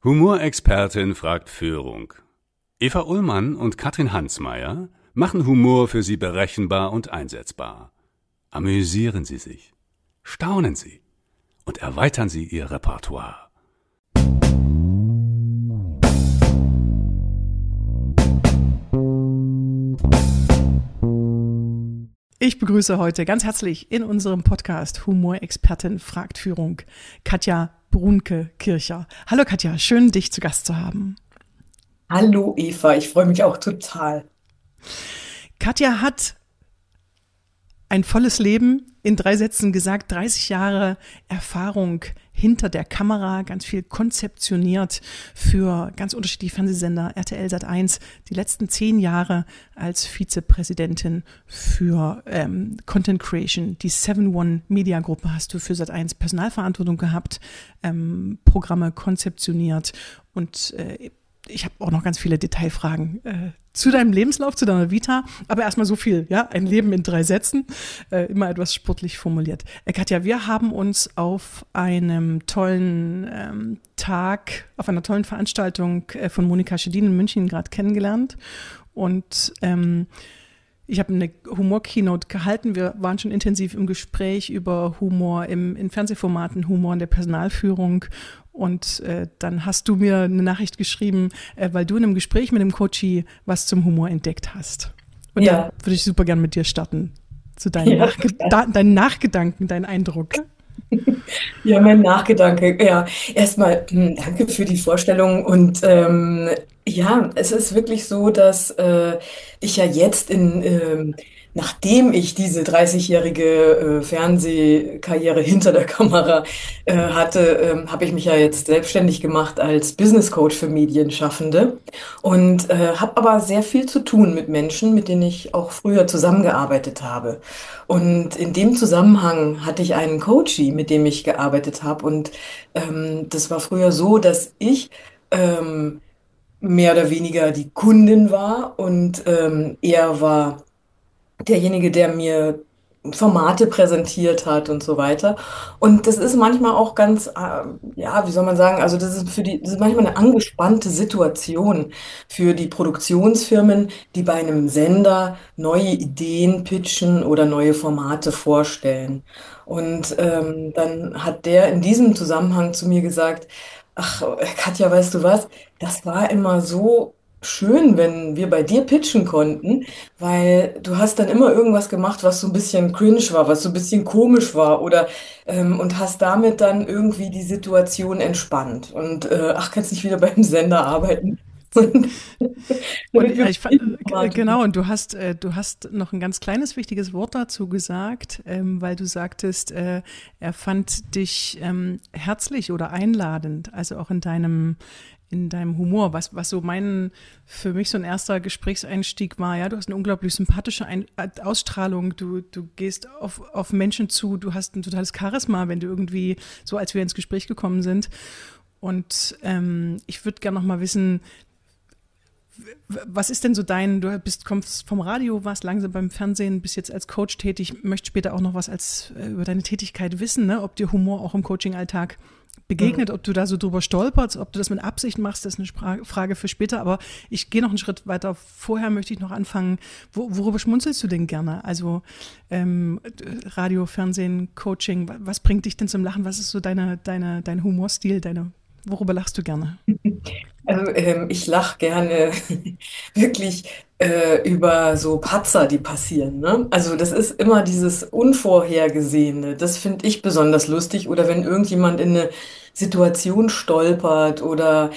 Humorexpertin fragt Führung. Eva Ullmann und Katrin Hansmeier machen Humor für Sie berechenbar und einsetzbar. Amüsieren Sie sich, staunen Sie und erweitern Sie Ihr Repertoire. Ich begrüße heute ganz herzlich in unserem Podcast Humorexpertin fragt Führung Katja Brunke-Kircher. Hallo Katja, schön dich zu Gast zu haben. Hallo Eva, ich freue mich auch total. Katja hat ein volles Leben, in 3 Sätzen gesagt, 30 Jahre Erfahrung hinter der Kamera, ganz viel konzeptioniert für ganz unterschiedliche Fernsehsender, RTL Sat.1, die letzten 10 Jahre als Vizepräsidentin für Content Creation, die 7-One Media Gruppe hast du für Sat.1 Personalverantwortung gehabt, Programme konzeptioniert und ich habe auch noch ganz viele Detailfragen zu deinem Lebenslauf, zu deiner Vita, aber erstmal so viel, ja, ein Leben in 3 Sätzen, immer etwas sportlich formuliert. Katja, wir haben uns auf einem tollen Tag, auf einer tollen Veranstaltung von Monika Schedin in München gerade kennengelernt und ich habe eine Humor-Keynote gehalten. Wir waren schon intensiv im Gespräch über Humor in Fernsehformaten, Humor in der Personalführung. Und dann hast du mir eine Nachricht geschrieben, weil du in einem Gespräch mit dem Coachie was zum Humor entdeckt hast. Und Ja. da würde ich super gern mit dir starten. Zu deinen, deinen Nachgedanken, deinen Eindruck. Ja, mein Nachgedanke. Ja, erstmal danke für die Vorstellung. Und ja, es ist wirklich so, dass ich ja jetzt nachdem ich diese 30-jährige Fernsehkarriere hinter der Kamera hatte, habe ich mich ja jetzt selbstständig gemacht als Business Coach für Medienschaffende und habe aber sehr viel zu tun mit Menschen, mit denen ich auch früher zusammengearbeitet habe. Und in dem Zusammenhang hatte ich einen Coachie, mit dem ich gearbeitet habe. Und das war früher so, dass ich mehr oder weniger die Kundin war und er war derjenige, der mir Formate präsentiert hat und so weiter. Und das ist manchmal auch ganz, ja, wie soll man sagen, also das ist manchmal eine angespannte Situation für die Produktionsfirmen, die bei einem Sender neue Ideen pitchen oder neue Formate vorstellen. Und dann hat der in diesem Zusammenhang zu mir gesagt, ach, Katja, weißt du was, das war immer so schön, wenn wir bei dir pitchen konnten, weil du hast dann immer irgendwas gemacht, was so ein bisschen cringe war, was so ein bisschen komisch war oder und hast damit dann irgendwie die Situation entspannt. Und ach, kannst nicht wieder beim Sender arbeiten. Und Und damit wir genau, und du hast noch ein ganz kleines wichtiges Wort dazu gesagt, weil du sagtest, er fand dich herzlich oder einladend, also auch in deinem Humor, was so für mich so ein erster Gesprächseinstieg war, ja, du hast eine unglaublich sympathische Ausstrahlung, du gehst auf Menschen zu, du hast ein totales Charisma, wenn du irgendwie, so als wir ins Gespräch gekommen sind. Und ich würde gerne noch mal wissen, was ist denn so kommst vom Radio, warst langsam beim Fernsehen, bist jetzt als Coach tätig, möchtest später auch noch was über deine Tätigkeit wissen, ne? Ob dir Humor auch im Coaching-Alltag begegnet, ob du da so drüber stolperst, ob du das mit Absicht machst, das ist eine Frage für später, aber ich gehe noch einen Schritt weiter. Vorher möchte ich noch anfangen, worüber schmunzelst du denn gerne? Also Radio, Fernsehen, Coaching, was bringt dich denn zum Lachen? Was ist so dein Humorstil, worüber lachst du gerne? Also ich lache gerne wirklich über so Patzer, die passieren, ne? Also das ist immer dieses Unvorhergesehene. Das finde ich besonders lustig. Oder wenn irgendjemand in eine Situation stolpert oder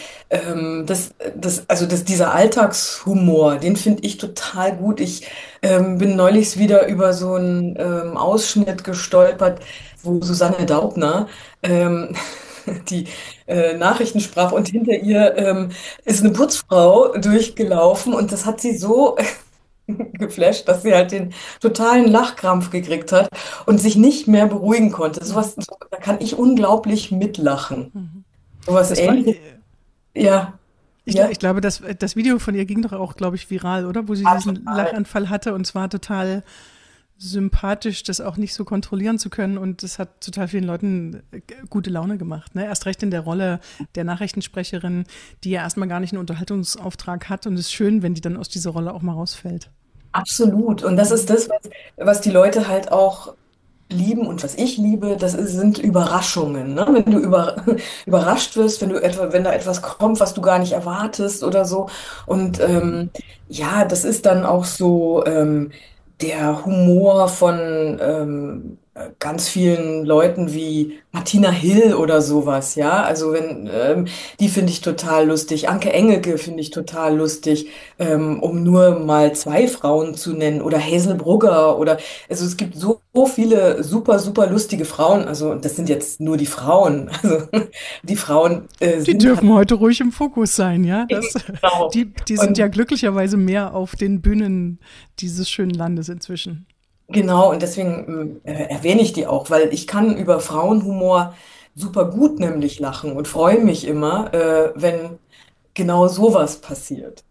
dieser Alltagshumor, den finde ich total gut. Ich bin neulich wieder über so einen Ausschnitt gestolpert, wo Susanne Daubner die Nachrichten sprach und hinter ihr ist eine Putzfrau durchgelaufen und das hat sie so geflasht, dass sie halt den totalen Lachkrampf gekriegt hat und sich nicht mehr beruhigen konnte. Da kann ich unglaublich mitlachen. Sowas Das war, ähnliches. Ja, ja, ich glaube, das Video von ihr ging doch auch, glaube ich, viral, oder? Wo sie diesen total. Lachanfall hatte und zwar total sympathisch, das auch nicht so kontrollieren zu können und das hat total vielen Leuten gute Laune gemacht. Ne? Erst recht in der Rolle der Nachrichtensprecherin, die ja erstmal gar nicht einen Unterhaltungsauftrag hat und es ist schön, wenn die dann aus dieser Rolle auch mal rausfällt. Absolut. Und das ist das, was die Leute halt auch lieben und was ich liebe, sind Überraschungen. Ne? Wenn du überrascht wirst, wenn da etwas kommt, was du gar nicht erwartest oder so. Und ja, das ist dann auch so der Humor von ganz vielen Leuten wie Martina Hill oder sowas, ja. Also die finde ich total lustig. Anke Engelke finde ich total lustig, um nur mal zwei Frauen zu nennen. Oder Hazel Brugger oder also es gibt so viele super, super lustige Frauen. Also das sind jetzt nur die Frauen. Also die Frauen Die sind halt dürfen heute ruhig im Fokus sein, ja. genau. Die sind ja Und glücklicherweise mehr auf den Bühnen dieses schönen Landes inzwischen. genau, und deswegen erwähne ich die auch, weil ich kann über Frauenhumor super gut nämlich lachen und freue mich immer, wenn genau sowas passiert.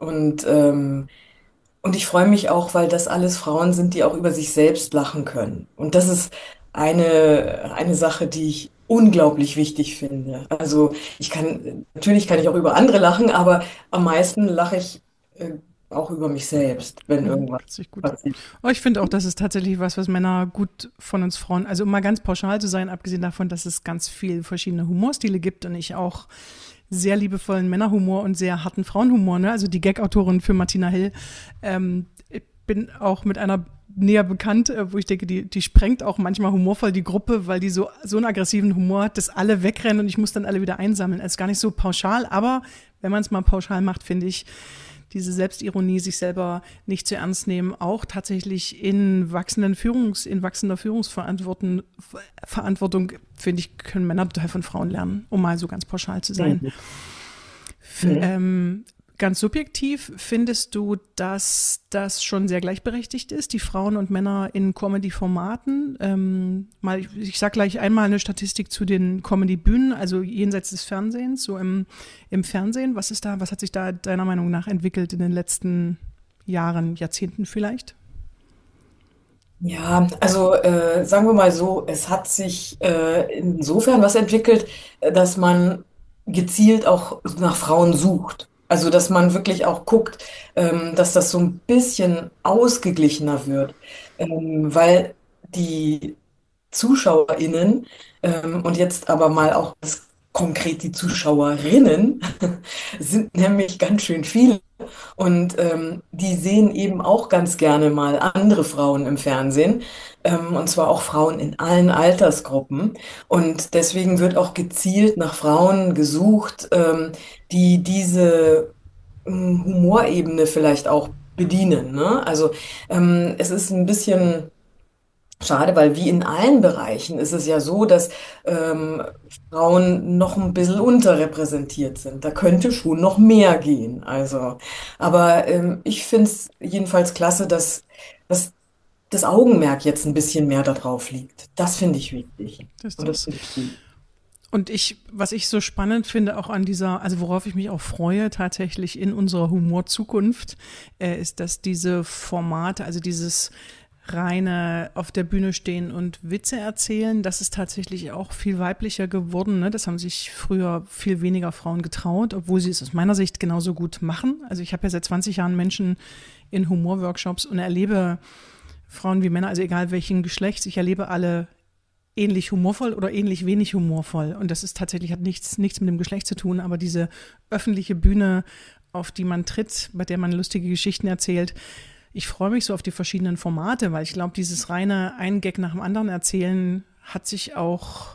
Und ich freue mich auch, weil das alles Frauen sind, die auch über sich selbst lachen können. Und das ist eine Sache, die ich unglaublich wichtig finde. Also natürlich kann ich auch über andere lachen, aber am meisten lache ich auch über mich selbst, wenn irgendwas Plötzlich gut. passiert. Aber ich finde auch, das ist tatsächlich was, was Männer gut von uns Frauen, also um mal ganz pauschal zu sein, abgesehen davon, dass es ganz viele verschiedene Humorstile gibt und ich auch sehr liebevollen Männerhumor und sehr harten Frauenhumor, ne? Also die Gag-Autorin für Martina Hill. Ich bin auch mit einer näher bekannt, wo ich denke, die sprengt auch manchmal humorvoll die Gruppe, weil die so einen aggressiven Humor hat, dass alle wegrennen und ich muss dann alle wieder einsammeln. Es ist gar nicht so pauschal, aber wenn man es mal pauschal macht, finde ich, diese Selbstironie, sich selber nicht zu ernst nehmen, auch tatsächlich in wachsender Führungsverantwortung, finde ich, können Männer total von Frauen lernen, um mal so ganz pauschal zu sein. Mhm. Mhm. Ganz subjektiv findest du, dass das schon sehr gleichberechtigt ist, die Frauen und Männer in Comedy-Formaten? Ich sag gleich einmal eine Statistik zu den Comedy-Bühnen, also jenseits des Fernsehens, so im Fernsehen. Was hat sich da deiner Meinung nach entwickelt in den letzten Jahren, Jahrzehnten vielleicht? Ja, also sagen wir mal so, es hat sich insofern was entwickelt, dass man gezielt auch nach Frauen sucht. Also dass man wirklich auch guckt, dass das so ein bisschen ausgeglichener wird, weil die ZuschauerInnen und jetzt aber mal auch konkret die Zuschauerinnen sind nämlich ganz schön viele. Und die sehen eben auch ganz gerne mal andere Frauen im Fernsehen, und zwar auch Frauen in allen Altersgruppen. Und deswegen wird auch gezielt nach Frauen gesucht, die diese Humorebene vielleicht auch bedienen. Ne? Also es ist ein bisschen schade, weil wie in allen Bereichen ist es ja so, dass ähm, Frauen noch ein bisschen unterrepräsentiert sind. Da könnte schon noch mehr gehen. Also, aber ich finde es jedenfalls klasse, dass das Augenmerk jetzt ein bisschen mehr darauf liegt. Das finde ich wichtig. Das ist Und das das. finde ich gut. Und was ich so spannend finde, auch an also worauf ich mich auch freue, tatsächlich in unserer Humorzukunft, ist, dass diese Formate, also dieses reine auf der Bühne stehen und Witze erzählen, das ist tatsächlich auch viel weiblicher geworden. Ne? Das haben sich früher viel weniger Frauen getraut, obwohl sie es aus meiner Sicht genauso gut machen. Also ich habe ja seit 20 Jahren Menschen in Humorworkshops und erlebe Frauen wie Männer, also egal welchen Geschlechts, ich erlebe alle ähnlich humorvoll oder ähnlich wenig humorvoll. Und das ist tatsächlich, hat nichts mit dem Geschlecht zu tun, aber diese öffentliche Bühne, auf die man tritt, bei der man lustige Geschichten erzählt, ich freue mich so auf die verschiedenen Formate, weil ich glaube, dieses reine ein Gag nach dem anderen erzählen hat sich auch,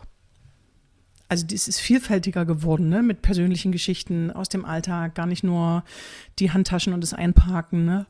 also das ist vielfältiger geworden, ne? Mit persönlichen Geschichten aus dem Alltag, gar nicht nur die Handtaschen und das Einparken, ne?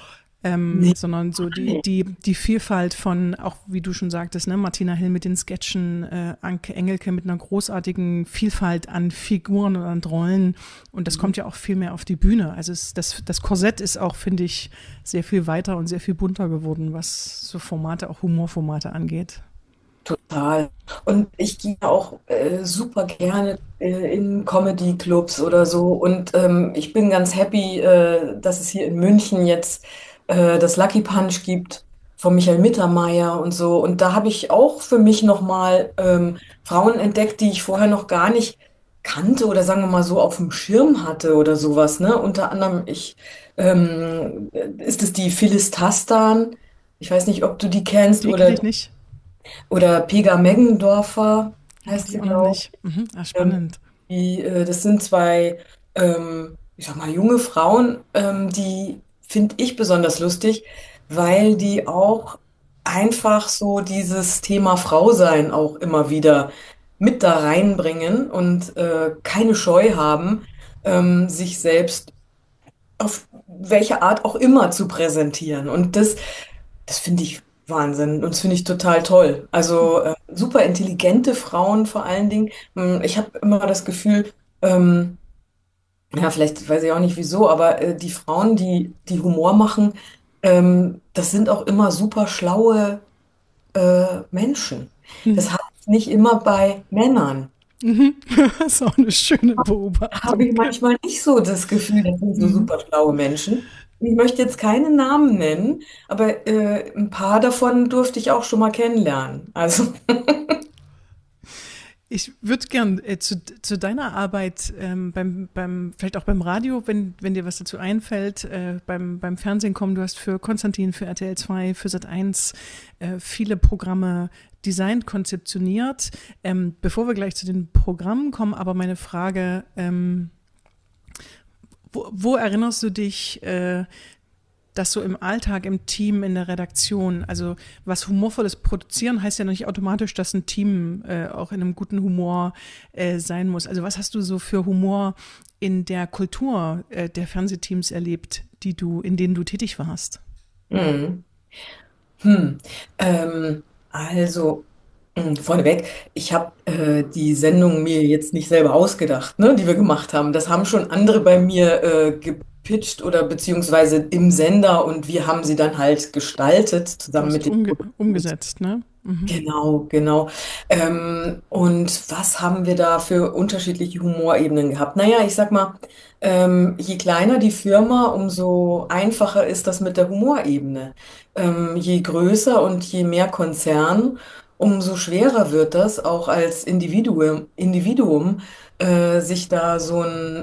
Nee. Sondern so die Vielfalt von, auch wie du schon sagtest, ne, Martina Hill mit den Sketchen, Anke Engelke mit einer großartigen Vielfalt an Figuren und an Rollen. Und das kommt ja auch viel mehr auf die Bühne. Also das Korsett ist auch, finde ich, sehr viel weiter und sehr viel bunter geworden, was so Formate, auch Humorformate angeht. Total. Und ich gehe auch super gerne in Comedy-Clubs oder so. Und ich bin ganz happy, dass es hier in München jetzt das Lucky Punch gibt von Michael Mittermeier und so. Und da habe ich auch für mich nochmal Frauen entdeckt, die ich vorher noch gar nicht kannte oder sagen wir mal so auf dem Schirm hatte oder sowas. Ne? Unter anderem ist es die Phyllis Tastan. Ich weiß nicht, ob du die kennst Die kenne ich nicht. oder Pega Meggendorfer heißt Die sie, auch noch glaube nicht. Mhm. Ah, ich. spannend. Das sind zwei, ich sag mal, junge Frauen, die finde ich besonders lustig, weil die auch einfach so dieses Thema Frau sein auch immer wieder mit da reinbringen und keine Scheu haben, sich selbst auf welche Art auch immer zu präsentieren. Und das finde ich Wahnsinn und das finde ich total toll. Also super intelligente Frauen vor allen Dingen. Ich habe immer das Gefühl, ähm, ja, vielleicht weiß ich auch nicht wieso, aber die Frauen, die Humor machen, das sind auch immer super schlaue Menschen. Das habe ich nicht immer bei Männern. Das ist auch eine schöne Habe Beobachtung. ich manchmal nicht so das Gefühl, das sind so Mhm. super schlaue Menschen. Ich möchte jetzt keine Namen nennen, aber ein paar davon durfte ich auch schon mal kennenlernen. Also, Ich würde gern zu deiner Arbeit vielleicht auch beim Radio, wenn dir was dazu einfällt, beim Fernsehen kommen. Du hast für Konstantin, für RTL 2, für Sat.1 viele Programme designt, konzeptioniert. Bevor wir gleich zu den Programmen kommen, aber meine Frage, wo erinnerst du dich, das so im Alltag, im Team, in der Redaktion, also was humorvolles produzieren, heißt ja noch nicht automatisch, dass ein Team auch in einem guten Humor sein muss. Also was hast du so für Humor in der Kultur der Fernsehteams erlebt, in denen du tätig warst? hm, hm, also. Vorneweg, ich habe die Sendung mir jetzt nicht selber ausgedacht, ne, die wir gemacht haben. Das haben schon andere bei mir gepitcht oder beziehungsweise im Sender und wir haben sie dann halt gestaltet Du zusammen hast mit den Produktionen. umgesetzt, ne? Mhm. Genau, genau. Und was haben wir da für unterschiedliche Humorebenen gehabt? Naja, ich sag mal, je kleiner die Firma, umso einfacher ist das mit der Humorebene. Je größer und je mehr Konzern, umso schwerer wird das auch als Individuum sich da so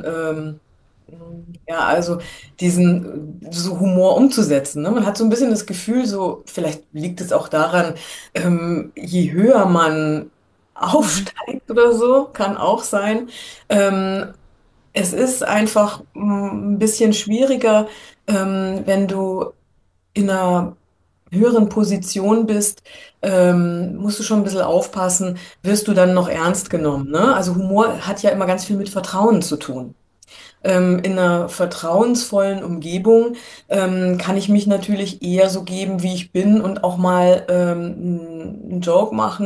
ja, also so Humor umzusetzen. Ne? Man hat so ein bisschen das Gefühl, so, vielleicht liegt es auch daran, je höher man Mhm. aufsteigt oder so, kann auch sein. Ähm, Es ist einfach ein bisschen schwieriger, wenn du in einer höheren Position bist, musst du schon ein bisschen aufpassen, wirst du dann noch ernst genommen, ne? Also Humor hat ja immer ganz viel mit Vertrauen zu tun. In einer vertrauensvollen Umgebung kann ich mich natürlich eher so geben, wie ich bin und auch mal einen Joke machen,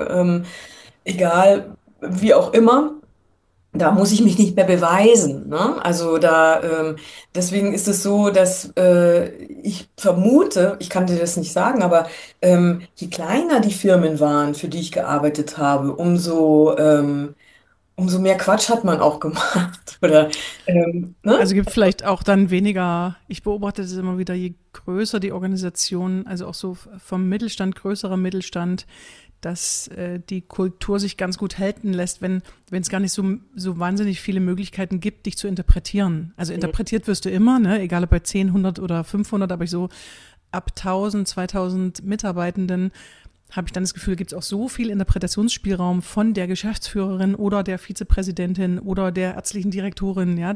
egal wie auch immer. Da muss ich mich nicht mehr beweisen, ne? Deswegen ist es so, dass ich vermute, ich kann dir das nicht sagen, aber je kleiner die Firmen waren, für die ich gearbeitet habe, umso mehr Quatsch hat man auch gemacht. Oder ne? Also gibt vielleicht auch dann weniger, ich beobachte das immer wieder, je größer die Organisation, also auch so vom Mittelstand, größerer Mittelstand, dass die Kultur sich ganz gut halten lässt, wenn es gar nicht so wahnsinnig viele Möglichkeiten gibt, dich zu interpretieren. Also interpretiert wirst du immer, ne? Egal ob bei 10, 100 oder 500, aber ich so ab 1000, 2000 Mitarbeitenden habe ich dann das Gefühl, gibt es auch so viel Interpretationsspielraum von der Geschäftsführerin oder der Vizepräsidentin oder der ärztlichen Direktorin, ja,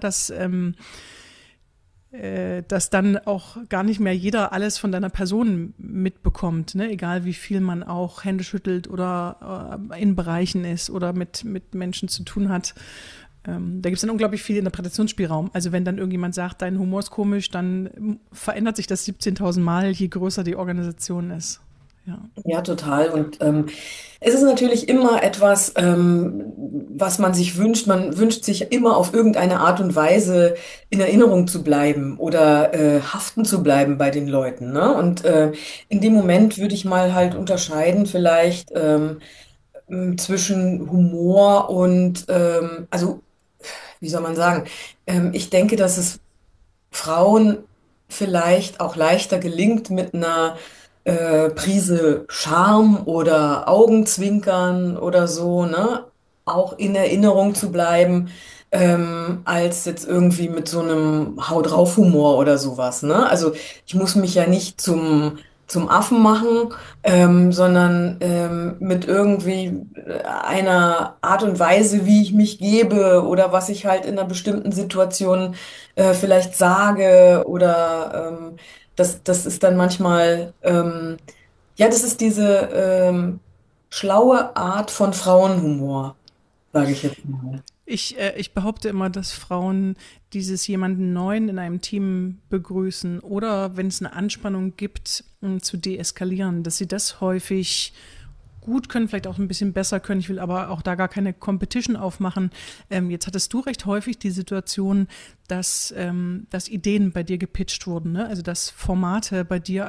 dass dann auch gar nicht mehr jeder alles von deiner Person mitbekommt, ne? Egal wie viel man auch Hände schüttelt oder in Bereichen ist oder mit Menschen zu tun hat. Da gibt es dann unglaublich viel Interpretationsspielraum. Also wenn dann irgendjemand sagt, dein Humor ist komisch, dann verändert sich das 17.000 Mal, je größer die Organisation ist. Ja. Ja, total. Und es ist natürlich immer etwas, was man sich wünscht. Man wünscht sich immer auf irgendeine Art und Weise in Erinnerung zu bleiben oder haften zu bleiben bei den Leuten. Ne? Und in dem Moment würde ich mal halt unterscheiden, vielleicht zwischen Humor und, also, wie soll man sagen, ich denke, dass es Frauen vielleicht auch leichter gelingt, mit einer Prise Charme oder Augenzwinkern oder so, ne? Auch in Erinnerung zu bleiben, als jetzt irgendwie mit so einem Hau drauf Humor oder sowas, ne? Also ich muss mich ja nicht zum Affen machen, sondern mit irgendwie einer Art und Weise, wie ich mich gebe oder was ich halt in einer bestimmten Situation vielleicht sage oder das ist dann manchmal, ja, das ist diese schlaue Art von Frauenhumor, sage ich jetzt mal. Ich behaupte immer, dass Frauen dieses jemanden Neuen in einem Team begrüßen oder wenn es eine Anspannung gibt, zu deeskalieren, dass sie das häufig gut können, vielleicht auch ein bisschen besser können. Ich will aber auch da gar keine Competition aufmachen. Jetzt hattest du recht häufig die Situation, dass Ideen bei dir gepitcht wurden, ne? Also dass Formate bei dir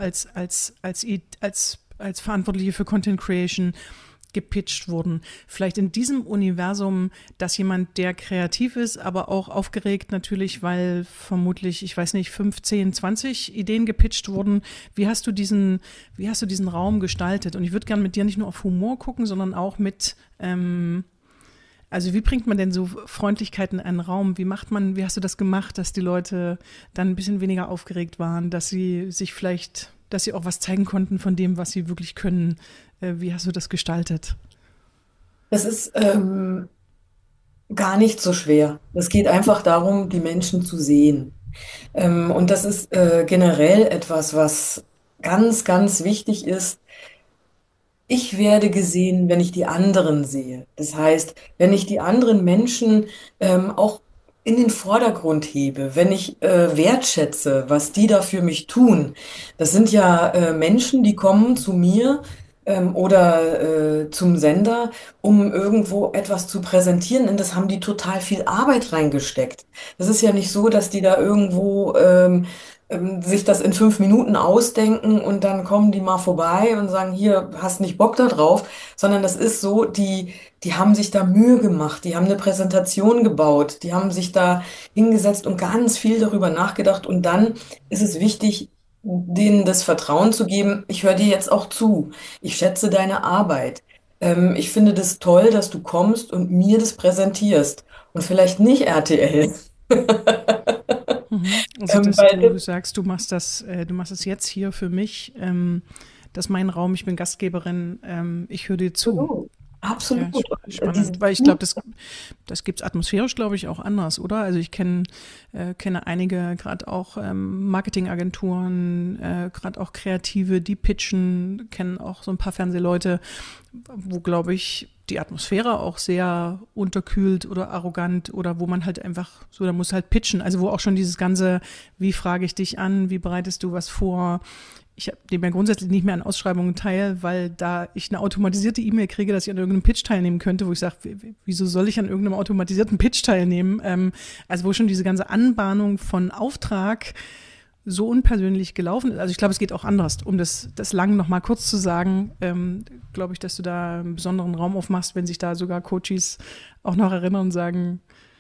als Verantwortliche für Content Creation gepitcht wurden. Vielleicht in diesem Universum, dass jemand, der kreativ ist, aber auch aufgeregt natürlich, weil vermutlich, ich weiß nicht, 15, 20 Ideen gepitcht wurden. Wie hast du diesen Raum gestaltet? Und ich würde gerne mit dir nicht nur auf Humor gucken, sondern auch mit, also wie bringt man denn so Freundlichkeit in einen Raum? Wie hast du das gemacht, dass die Leute dann ein bisschen weniger aufgeregt waren, dass sie auch was zeigen konnten von dem, was sie wirklich können? Wie hast du das gestaltet? Das ist gar nicht so schwer. Es geht einfach darum, die Menschen zu sehen. Und das ist generell etwas, was ganz, ganz wichtig ist. Ich werde gesehen, wenn ich die anderen sehe. Das heißt, wenn ich die anderen Menschen auch in den Vordergrund hebe, wenn ich wertschätze, was die da für mich tun. Das sind ja Menschen, die kommen zu mir oder zum Sender, um irgendwo etwas zu präsentieren. Und das haben die total viel Arbeit reingesteckt. Das ist ja nicht so, dass die da irgendwo sich das in 5 Minuten ausdenken und dann kommen die mal vorbei und sagen, hier, hast nicht Bock da drauf, sondern das ist so, die haben sich da Mühe gemacht, die haben eine Präsentation gebaut, die haben sich da hingesetzt und ganz viel darüber nachgedacht und dann ist es wichtig, denen das Vertrauen zu geben, ich höre dir jetzt auch zu, ich schätze deine Arbeit. Ich finde das toll, dass du kommst und mir das präsentierst und vielleicht nicht RTL. Mhm. Also, dass Weil du sagst, du machst das jetzt hier für mich, das ist mein Raum, ich bin Gastgeberin, ich höre dir zu. absolut, Ja, absolut. Und spannend, dieses weil ich glaube, das gibt es atmosphärisch, glaube ich, auch anders, oder? Also ich kenne einige, gerade auch Marketingagenturen, gerade auch Kreative, die pitchen, kennen auch so ein paar Fernsehleute, wo, glaube ich, die Atmosphäre auch sehr unterkühlt oder arrogant oder wo man halt einfach so, da muss halt pitchen. Also wo auch schon dieses ganze, wie frage ich dich an, wie bereitest du was vor? Ich nehme ja grundsätzlich nicht mehr an Ausschreibungen teil, weil da ich eine automatisierte E-Mail kriege, dass ich an irgendeinem Pitch teilnehmen könnte, wo ich sage, wieso soll ich an irgendeinem automatisierten Pitch teilnehmen? Also wo schon diese ganze Anbahnung von Auftrag so unpersönlich gelaufen ist. Also ich glaube, es geht auch anders. Um das lang noch mal kurz zu sagen, glaube ich, dass du da einen besonderen Raum aufmachst, wenn sich da sogar Coaches auch noch erinnern und sagen,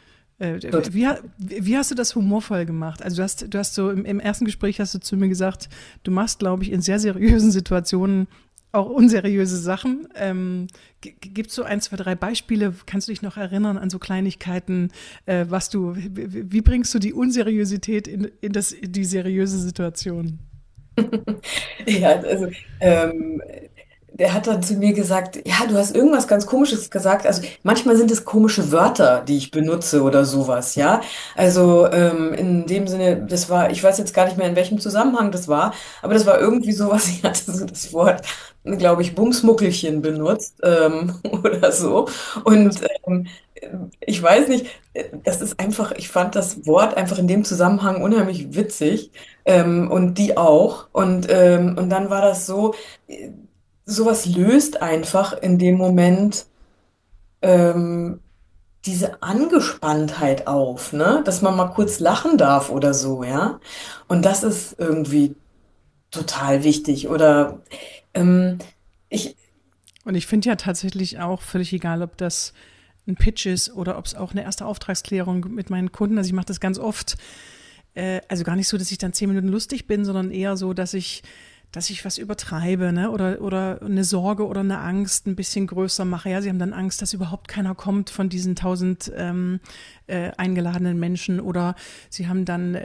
wie hast du das humorvoll gemacht? Also du hast so im ersten Gespräch hast du zu mir gesagt, du machst, glaube ich, in sehr seriösen Situationen auch unseriöse Sachen. Gibt es so 1, 2, 3 Beispiele? Kannst du dich noch erinnern an so Kleinigkeiten, wie bringst du die Unseriosität in die seriöse Situation? Ja, also der hat dann zu mir gesagt, ja, du hast irgendwas ganz Komisches gesagt. Also manchmal sind es komische Wörter, die ich benutze oder sowas, ja. Also in dem Sinne, das war, ich weiß jetzt gar nicht mehr, in welchem Zusammenhang das war, aber das war irgendwie sowas, ich hatte so das Wort, glaube ich, Bumsmuckelchen benutzt oder so. Und ich weiß nicht, das ist einfach, ich fand das Wort einfach in dem Zusammenhang unheimlich witzig und die auch. Und dann war das so, sowas löst einfach in dem Moment ähm, diese Angespanntheit auf, ne? Dass man mal kurz lachen darf oder so, ja. Und das ist irgendwie total wichtig. Oder ähm, ich, Und ich finde ja tatsächlich auch völlig egal, ob das ein Pitch ist oder ob es auch eine erste Auftragsklärung mit meinen Kunden, also ich mache das ganz oft, also gar nicht so, dass ich dann 10 Minuten lustig bin, sondern eher so, dass dass ich was übertreibe, ne? Oder eine Sorge oder eine Angst ein bisschen größer mache. Ja, sie haben dann Angst, dass überhaupt keiner kommt von diesen 1000 eingeladenen Menschen, oder sie haben dann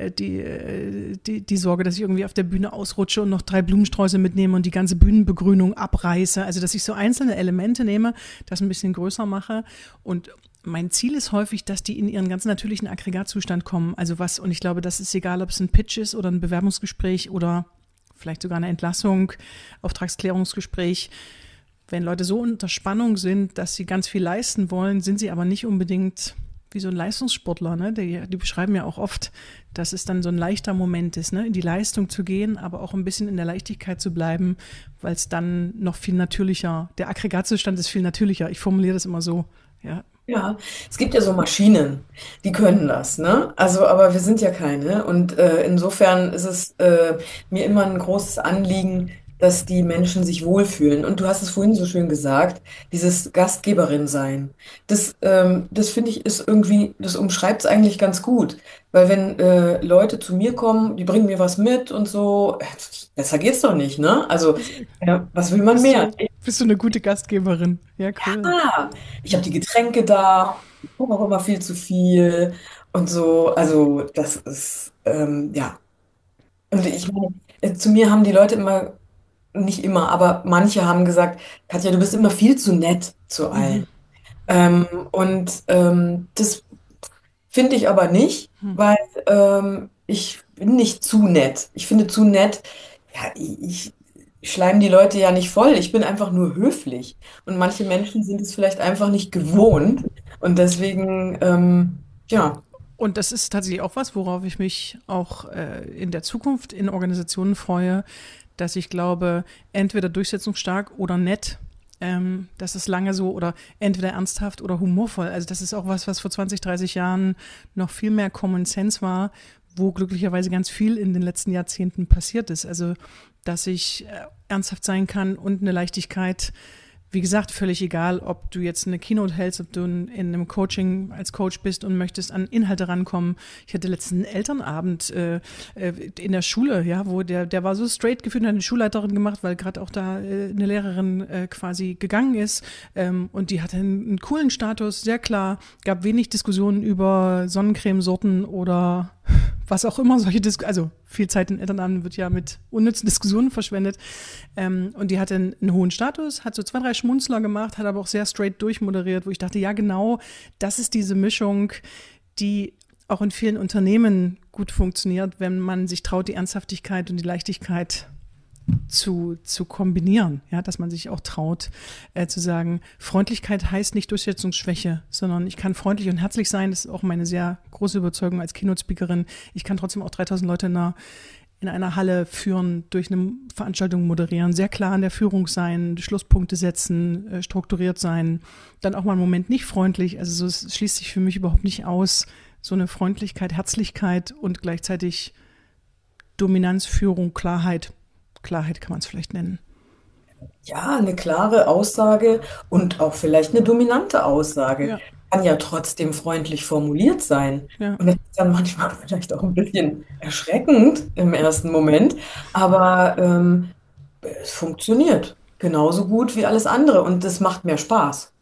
die Sorge, dass ich irgendwie auf der Bühne ausrutsche und noch 3 Blumensträuße mitnehme und die ganze Bühnenbegrünung abreiße. Also, dass ich so einzelne Elemente nehme, das ein bisschen größer mache, und mein Ziel ist häufig, dass die in ihren ganz natürlichen Aggregatzustand kommen. Also und ich glaube, das ist egal, ob es ein Pitch ist oder ein Bewerbungsgespräch oder vielleicht sogar eine Entlassung, Auftragsklärungsgespräch. Wenn Leute so unter Spannung sind, dass sie ganz viel leisten wollen, sind sie aber nicht unbedingt wie so ein Leistungssportler. Ne? Die beschreiben ja auch oft, dass es dann so ein leichter Moment ist, ne? In die Leistung zu gehen, aber auch ein bisschen in der Leichtigkeit zu bleiben, weil es dann noch viel natürlicher, der Aggregatzustand ist viel natürlicher. Ich formuliere das immer so, ja. Ja, es gibt ja so Maschinen, die können das, ne? Also, aber wir sind ja keine. Und insofern ist es mir immer ein großes Anliegen, dass die Menschen sich wohlfühlen. Und du hast es vorhin so schön gesagt, dieses Gastgeberin sein. Das finde ich ist irgendwie, das umschreibt es eigentlich ganz gut. Weil wenn Leute zu mir kommen, die bringen mir was mit und so, besser geht's doch nicht, ne? Also, was will man mehr? Bist du eine gute Gastgeberin? Ja, cool. Ah, ich habe die Getränke da, ich gucke auch immer viel zu viel und so. Also das ist, ja. Und ich meine, zu mir haben die Leute immer, nicht immer, aber manche haben gesagt, Katja, du bist immer viel zu nett zu Mhm. allen. Und das finde ich aber nicht, Hm. weil ich bin nicht zu nett. Ich finde zu nett, ja, ich schleim die Leute ja nicht voll. Ich bin einfach nur höflich. Und manche Menschen sind es vielleicht einfach nicht gewohnt. Und deswegen, ja, Und das ist tatsächlich auch was, worauf ich mich auch in der Zukunft in Organisationen freue, dass ich glaube, entweder durchsetzungsstark oder nett, das ist lange so, oder entweder ernsthaft oder humorvoll. Also das ist auch was, was vor 20, 30 Jahren noch viel mehr Common Sense war, wo glücklicherweise ganz viel in den letzten Jahrzehnten passiert ist. Also, dass ich ernsthaft sein kann und eine Leichtigkeit. Wie gesagt, völlig egal, ob du jetzt eine Keynote hältst, ob du in einem Coaching als Coach bist und möchtest an Inhalte rankommen. Ich hatte letzten Elternabend in der Schule, ja, wo der war so straight geführt, hat eine Schulleiterin gemacht, weil gerade auch da eine Lehrerin quasi gegangen ist, und die hatte einen coolen Status, sehr klar, gab wenig Diskussionen über Sonnencremesorten oder was auch immer, also viel Zeit in Elternabenden wird ja mit unnützen Diskussionen verschwendet. Und die hatte einen hohen Status, hat so 2, 3 Schmunzler gemacht, hat aber auch sehr straight durchmoderiert, wo ich dachte, ja genau, das ist diese Mischung, die auch in vielen Unternehmen gut funktioniert, wenn man sich traut, die Ernsthaftigkeit und die Leichtigkeit zu kombinieren, ja, dass man sich auch traut, zu sagen, Freundlichkeit heißt nicht Durchsetzungsschwäche, sondern ich kann freundlich und herzlich sein, das ist auch meine sehr große Überzeugung als Keynote-Speakerin. Ich kann trotzdem auch 3000 Leute in einer Halle führen, durch eine Veranstaltung moderieren, sehr klar in der Führung sein, Schlusspunkte setzen, strukturiert sein, dann auch mal einen Moment nicht freundlich, also so, es schließt sich für mich überhaupt nicht aus, so eine Freundlichkeit, Herzlichkeit und gleichzeitig Dominanz, Führung, Klarheit. Klarheit kann man es vielleicht nennen. ja, eine klare Aussage und auch vielleicht eine dominante Aussage Ja, kann ja trotzdem freundlich formuliert sein. ja. Und das ist dann manchmal vielleicht auch ein bisschen erschreckend im ersten Moment, aber es funktioniert genauso gut wie alles andere und das macht mehr Spaß.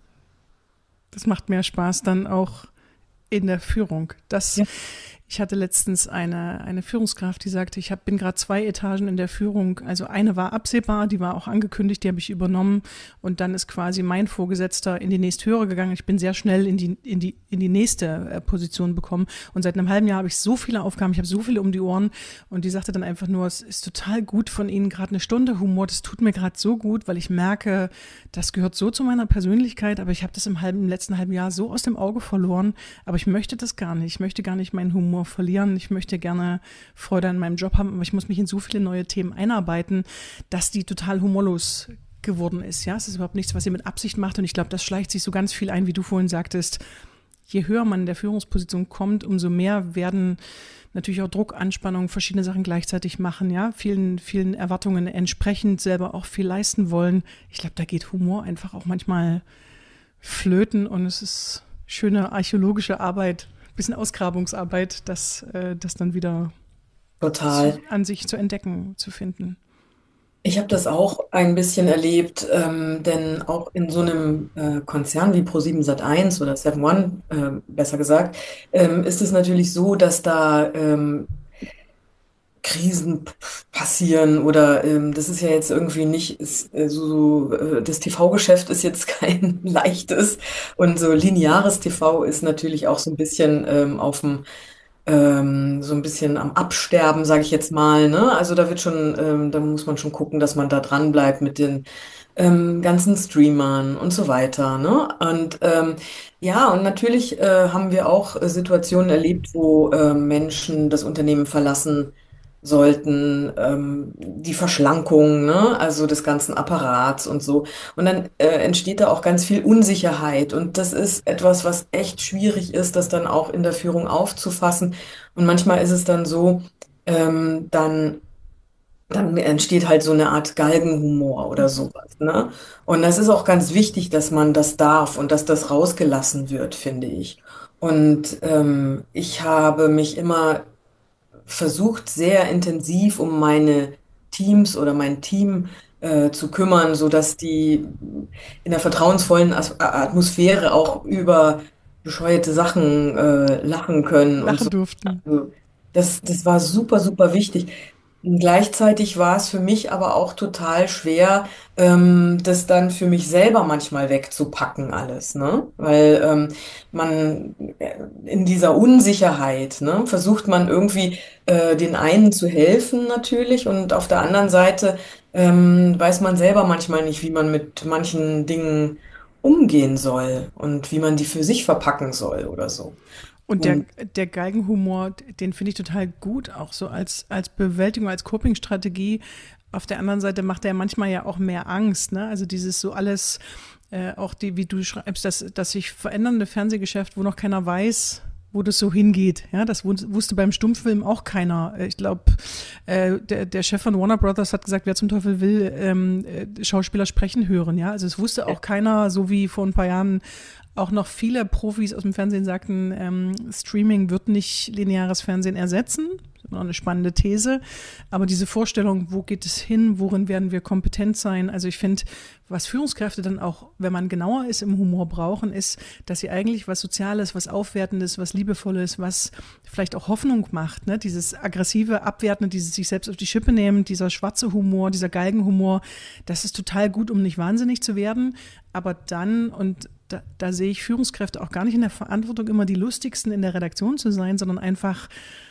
Das macht mehr Spaß dann auch in der Führung. Ja. Ich hatte letztens eine Führungskraft, die sagte, bin gerade 2 Etagen in der Führung. Also eine war absehbar, die war auch angekündigt, die habe ich übernommen. Und dann ist quasi mein Vorgesetzter in die nächsthöhere gegangen. Ich bin sehr schnell in die nächste Position bekommen. Und seit einem halben Jahr habe ich so viele Aufgaben, ich habe so viele um die Ohren. Und die sagte dann einfach nur, es ist total gut von Ihnen, gerade eine Stunde Humor, das tut mir gerade so gut, weil ich merke, das gehört so zu meiner Persönlichkeit, aber ich habe das im letzten halben Jahr so aus dem Auge verloren. Aber ich möchte das gar nicht. Ich möchte gar nicht meinen Humor verlieren. Ich möchte gerne Freude an meinem Job haben, aber ich muss mich in so viele neue Themen einarbeiten, dass die total humorlos geworden ist. Ja, es ist überhaupt nichts, was sie mit Absicht macht. Und ich glaube, das schleicht sich so ganz viel ein, wie du vorhin sagtest. Je höher man in der Führungsposition kommt, umso mehr werden natürlich auch Druck, Anspannung, verschiedene Sachen gleichzeitig machen, ja, vielen, vielen Erwartungen entsprechend selber auch viel leisten wollen. Ich glaube, da geht Humor einfach auch manchmal flöten und es ist schöne archäologische Arbeit, bisschen Ausgrabungsarbeit, das dann wieder Total. an sich zu entdecken, zu finden. Ich habe das auch ein bisschen erlebt, denn auch in so einem Konzern wie ProSieben Sat.1 oder Seven One, besser gesagt, ist es natürlich so, dass da Krisen passieren oder das ist ja jetzt irgendwie nicht, das TV-Geschäft ist jetzt kein leichtes und so lineares TV ist natürlich auch so ein bisschen so ein bisschen am Absterben, sage ich jetzt mal, ne? Also da wird schon, da muss man schon gucken, dass man da dran bleibt mit den ganzen Streamern und so weiter, ne? Und ja, und natürlich haben wir auch Situationen erlebt, wo Menschen das Unternehmen verlassen sollten, die Verschlankung, ne? Also des ganzen Apparats und so. Und dann entsteht da auch ganz viel Unsicherheit. Und das ist etwas, was echt schwierig ist, das dann auch in der Führung aufzufassen. Und manchmal ist es dann so, dann dann entsteht halt so eine Art Galgenhumor oder sowas, ne? Und das ist auch ganz wichtig, dass man das darf und dass das rausgelassen wird, finde ich. Und ich habe mich immer versucht, sehr intensiv um meine Teams oder mein Team zu kümmern, so dass die in der vertrauensvollen Atmosphäre auch über bescheuerte Sachen lachen können und Lachen so. durften. Also das war super, super wichtig. Und gleichzeitig war es für mich aber auch total schwer, das dann für mich selber manchmal wegzupacken alles, ne? Weil man in dieser Unsicherheit, ne, versucht man irgendwie den einen zu helfen natürlich und auf der anderen Seite weiß man selber manchmal nicht, wie man mit manchen Dingen umgehen soll und wie man die für sich verpacken soll oder so. Und Und der Galgenhumor, den finde ich total gut, auch so als Bewältigung, als Coping-Strategie. Auf der anderen Seite macht er manchmal ja auch mehr Angst, ne? Also dieses so alles, auch die, wie du schreibst, das sich verändernde Fernsehgeschäft, wo noch keiner weiß, wo das so hingeht. Ja, das wusste beim Stummfilm auch keiner. Ich glaube, der Chef von Warner Brothers hat gesagt, wer zum Teufel will Schauspieler sprechen hören. Ja, also es wusste auch keiner, so wie vor ein paar Jahren auch noch viele Profis aus dem Fernsehen sagten, Streaming wird nicht lineares Fernsehen ersetzen. Das ist noch eine spannende These. Aber diese Vorstellung, wo geht es hin, worin werden wir kompetent sein? Also ich finde, was Führungskräfte dann auch, wenn man genauer ist im Humor brauchen, ist, dass sie eigentlich was Soziales, was Aufwertendes, was Liebevolles, was vielleicht auch Hoffnung macht. Ne? Dieses aggressive, abwertende, dieses sich selbst auf die Schippe nehmen, dieser schwarze Humor, dieser Galgenhumor, das ist total gut, um nicht wahnsinnig zu werden. Aber dann, und da sehe ich Führungskräfte auch gar nicht in der Verantwortung, immer die lustigsten in der Redaktion zu sein, sondern einfach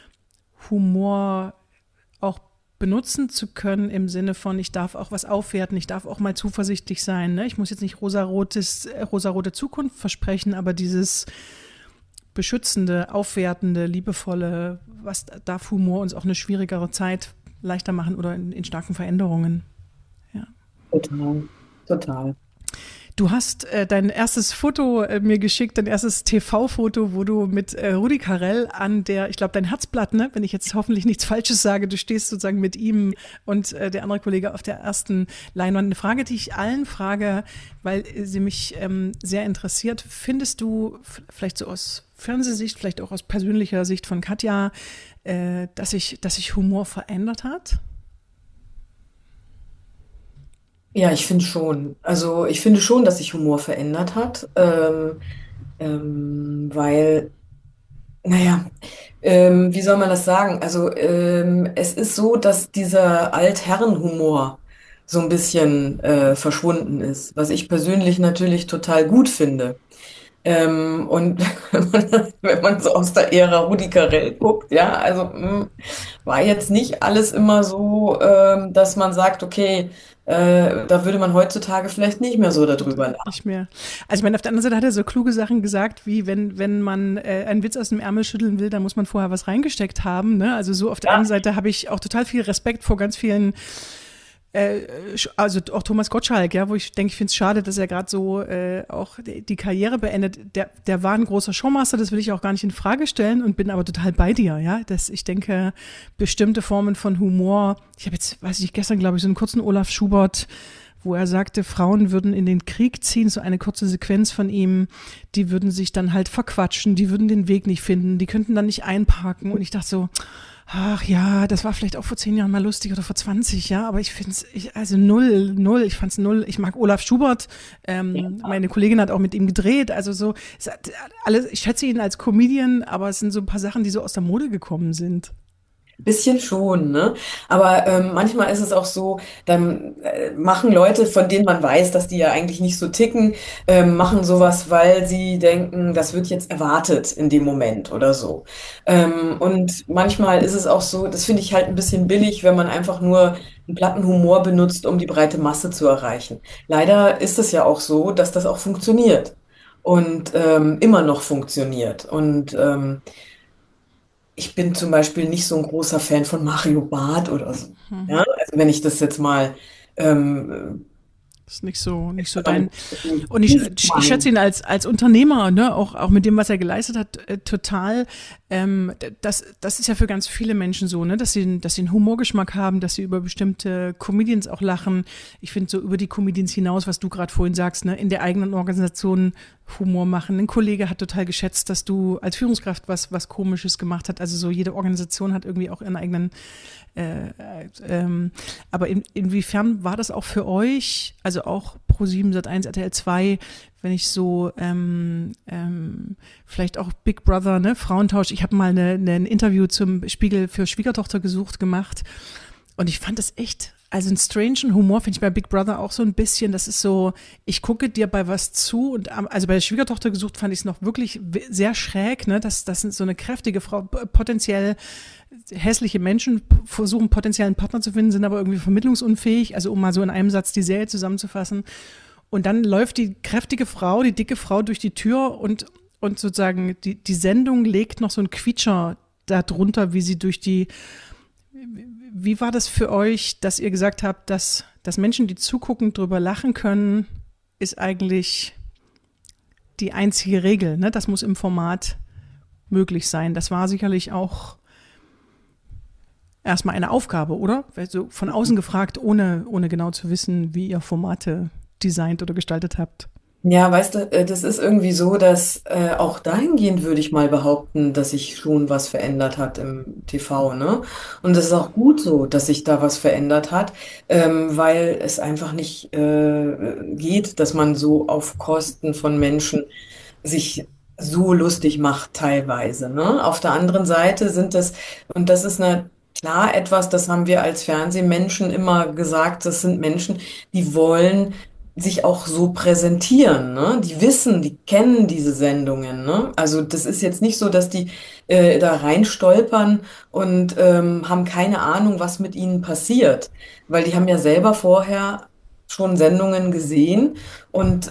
Humor auch benutzen zu können im Sinne von, ich darf auch was aufwerten, ich darf auch mal zuversichtlich sein. Ne? Ich muss jetzt nicht rosarote Zukunft versprechen, aber dieses beschützende, aufwertende, liebevolle, was darf Humor uns auch eine schwierigere Zeit leichter machen oder in starken Veränderungen. Ja. total, total. Du hast dein erstes Foto mir geschickt, dein erstes TV-Foto, wo du mit Rudi Carrell an der, ich glaube, dein Herzblatt, ne? Wenn ich jetzt hoffentlich nichts Falsches sage, du stehst sozusagen mit ihm und der andere Kollege auf der ersten Leinwand. Eine Frage, die ich allen frage, weil sie mich sehr interessiert. Findest du, vielleicht so aus Fernsehsicht, vielleicht auch aus persönlicher Sicht von Katja, dass sich Humor verändert hat? Ja, ich finde schon. Also ich finde schon, dass sich Humor verändert hat, weil, naja, wie soll man das sagen? Also es ist so, dass dieser Altherrenhumor so ein bisschen verschwunden ist, was ich persönlich natürlich total gut finde. Und wenn man so aus der Ära Rudi Carrell guckt, ja, also war jetzt nicht alles immer so, dass man sagt, okay, da würde man heutzutage vielleicht nicht mehr so darüber lachen. Nicht mehr. Also ich meine, auf der anderen Seite hat er so kluge Sachen gesagt, wie wenn man einen Witz aus dem Ärmel schütteln will, dann muss man vorher was reingesteckt haben. Ne? Also so auf der Ja, einen Seite habe ich auch total viel Respekt vor ganz vielen, also auch Thomas Gottschalk, ja, wo ich denke, ich finde es schade, dass er gerade so auch die Karriere beendet. Der war ein großer Showmaster, das will ich auch gar nicht in Frage stellen und bin aber total bei dir, ja. Dass ich denke, bestimmte Formen von Humor, ich habe jetzt, weiß ich, gestern, glaube ich, so einen kurzen Olaf Schubert, wo er sagte, Frauen würden in den Krieg ziehen, so eine kurze Sequenz von ihm, die würden sich dann halt verquatschen, die würden den Weg nicht finden, die könnten dann nicht einparken und ich dachte so, ach ja, das war vielleicht auch vor 10 Jahren mal lustig oder vor 20, ja, aber ich finde es, also null, null, ich fand es null. Ich mag Olaf Schubert, meine Kollegin hat auch mit ihm gedreht, also so, alles, ich schätze ihn als Comedian, aber es sind so ein paar Sachen, die so aus der Mode gekommen sind. Bisschen schon, ne? Aber manchmal ist es auch so, dann machen Leute, von denen man weiß, dass die ja eigentlich nicht so ticken, machen sowas, weil sie denken, das wird jetzt erwartet in dem Moment oder so. Und manchmal ist es auch so, das finde ich halt ein bisschen billig, wenn man einfach nur einen platten Humor benutzt, um die breite Masse zu erreichen. Leider ist es ja auch so, dass das auch funktioniert und immer noch funktioniert. Und ich bin zum Beispiel nicht so ein großer Fan von Mario Barth oder so. Ja, also wenn ich das jetzt mal ähm, Ist nicht so ähm, dein. Und nicht ich schätze mein. ihn als Unternehmer, ne, auch mit dem, was er geleistet hat, total. Das ist ja für ganz viele Menschen so, ne, dass sie einen Humorgeschmack haben, dass sie über bestimmte Comedians auch lachen. Ich finde so über die Comedians hinaus, was du gerade vorhin sagst, ne, in der eigenen Organisation Humor machen. Ein Kollege hat total geschätzt, dass du als Führungskraft was Komisches gemacht hast. Also so jede Organisation hat irgendwie auch ihren eigenen aber inwiefern war das auch für euch, also auch Pro7, Sat.1, RTL 2, wenn ich so vielleicht auch Big Brother, ne, Frauentausch, ich habe mal ein Interview zum Spiegel für Schwiegertochter gesucht gemacht und ich fand das echt, also einen strangen Humor finde ich bei Big Brother auch so ein bisschen, das ist so, ich gucke dir bei was zu und also bei der Schwiegertochter gesucht fand ich es noch wirklich sehr schräg, ne, das sind so eine kräftige Frau, potenziell hässliche Menschen versuchen potenziellen Partner zu finden, sind aber irgendwie vermittlungsunfähig, also um mal so in einem Satz die Serie zusammenzufassen. Und dann läuft die kräftige Frau, die dicke Frau durch die Tür und sozusagen die Sendung legt noch so ein Quietscher darunter, wie sie durch die. Wie war das für euch, dass ihr gesagt habt, dass Menschen, die zugucken, drüber lachen können, ist eigentlich die einzige Regel, ne? Das muss im Format möglich sein. Das war sicherlich auch erstmal eine Aufgabe, oder? Also von außen gefragt, ohne genau zu wissen, wie ihr Formate designt oder gestaltet habt. Ja, weißt du, das ist irgendwie so, dass auch dahingehend würde ich mal behaupten, dass sich schon was verändert hat im TV, ne? Und es ist auch gut so, dass sich da was verändert hat, weil es einfach nicht geht, dass man so auf Kosten von Menschen sich so lustig macht teilweise, ne? Auf der anderen Seite sind es, und das ist klar etwas, das haben wir als Fernsehmenschen immer gesagt, das sind Menschen, die wollen sich auch so präsentieren, ne? Die wissen, die kennen diese Sendungen, ne? Also das ist jetzt nicht so, dass die da reinstolpern und haben keine Ahnung, was mit ihnen passiert, weil die haben ja selber vorher schon Sendungen gesehen und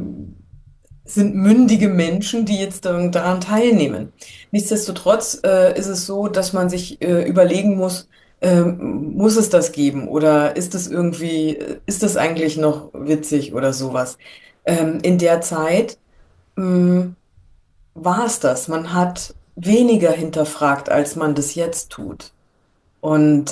sind mündige Menschen, die jetzt daran teilnehmen. Nichtsdestotrotz ist es so, dass man sich überlegen muss, muss es das geben oder ist es irgendwie, ist es eigentlich noch witzig oder sowas? In der Zeit mh, war es das. Man hat weniger hinterfragt, als man das jetzt tut. Und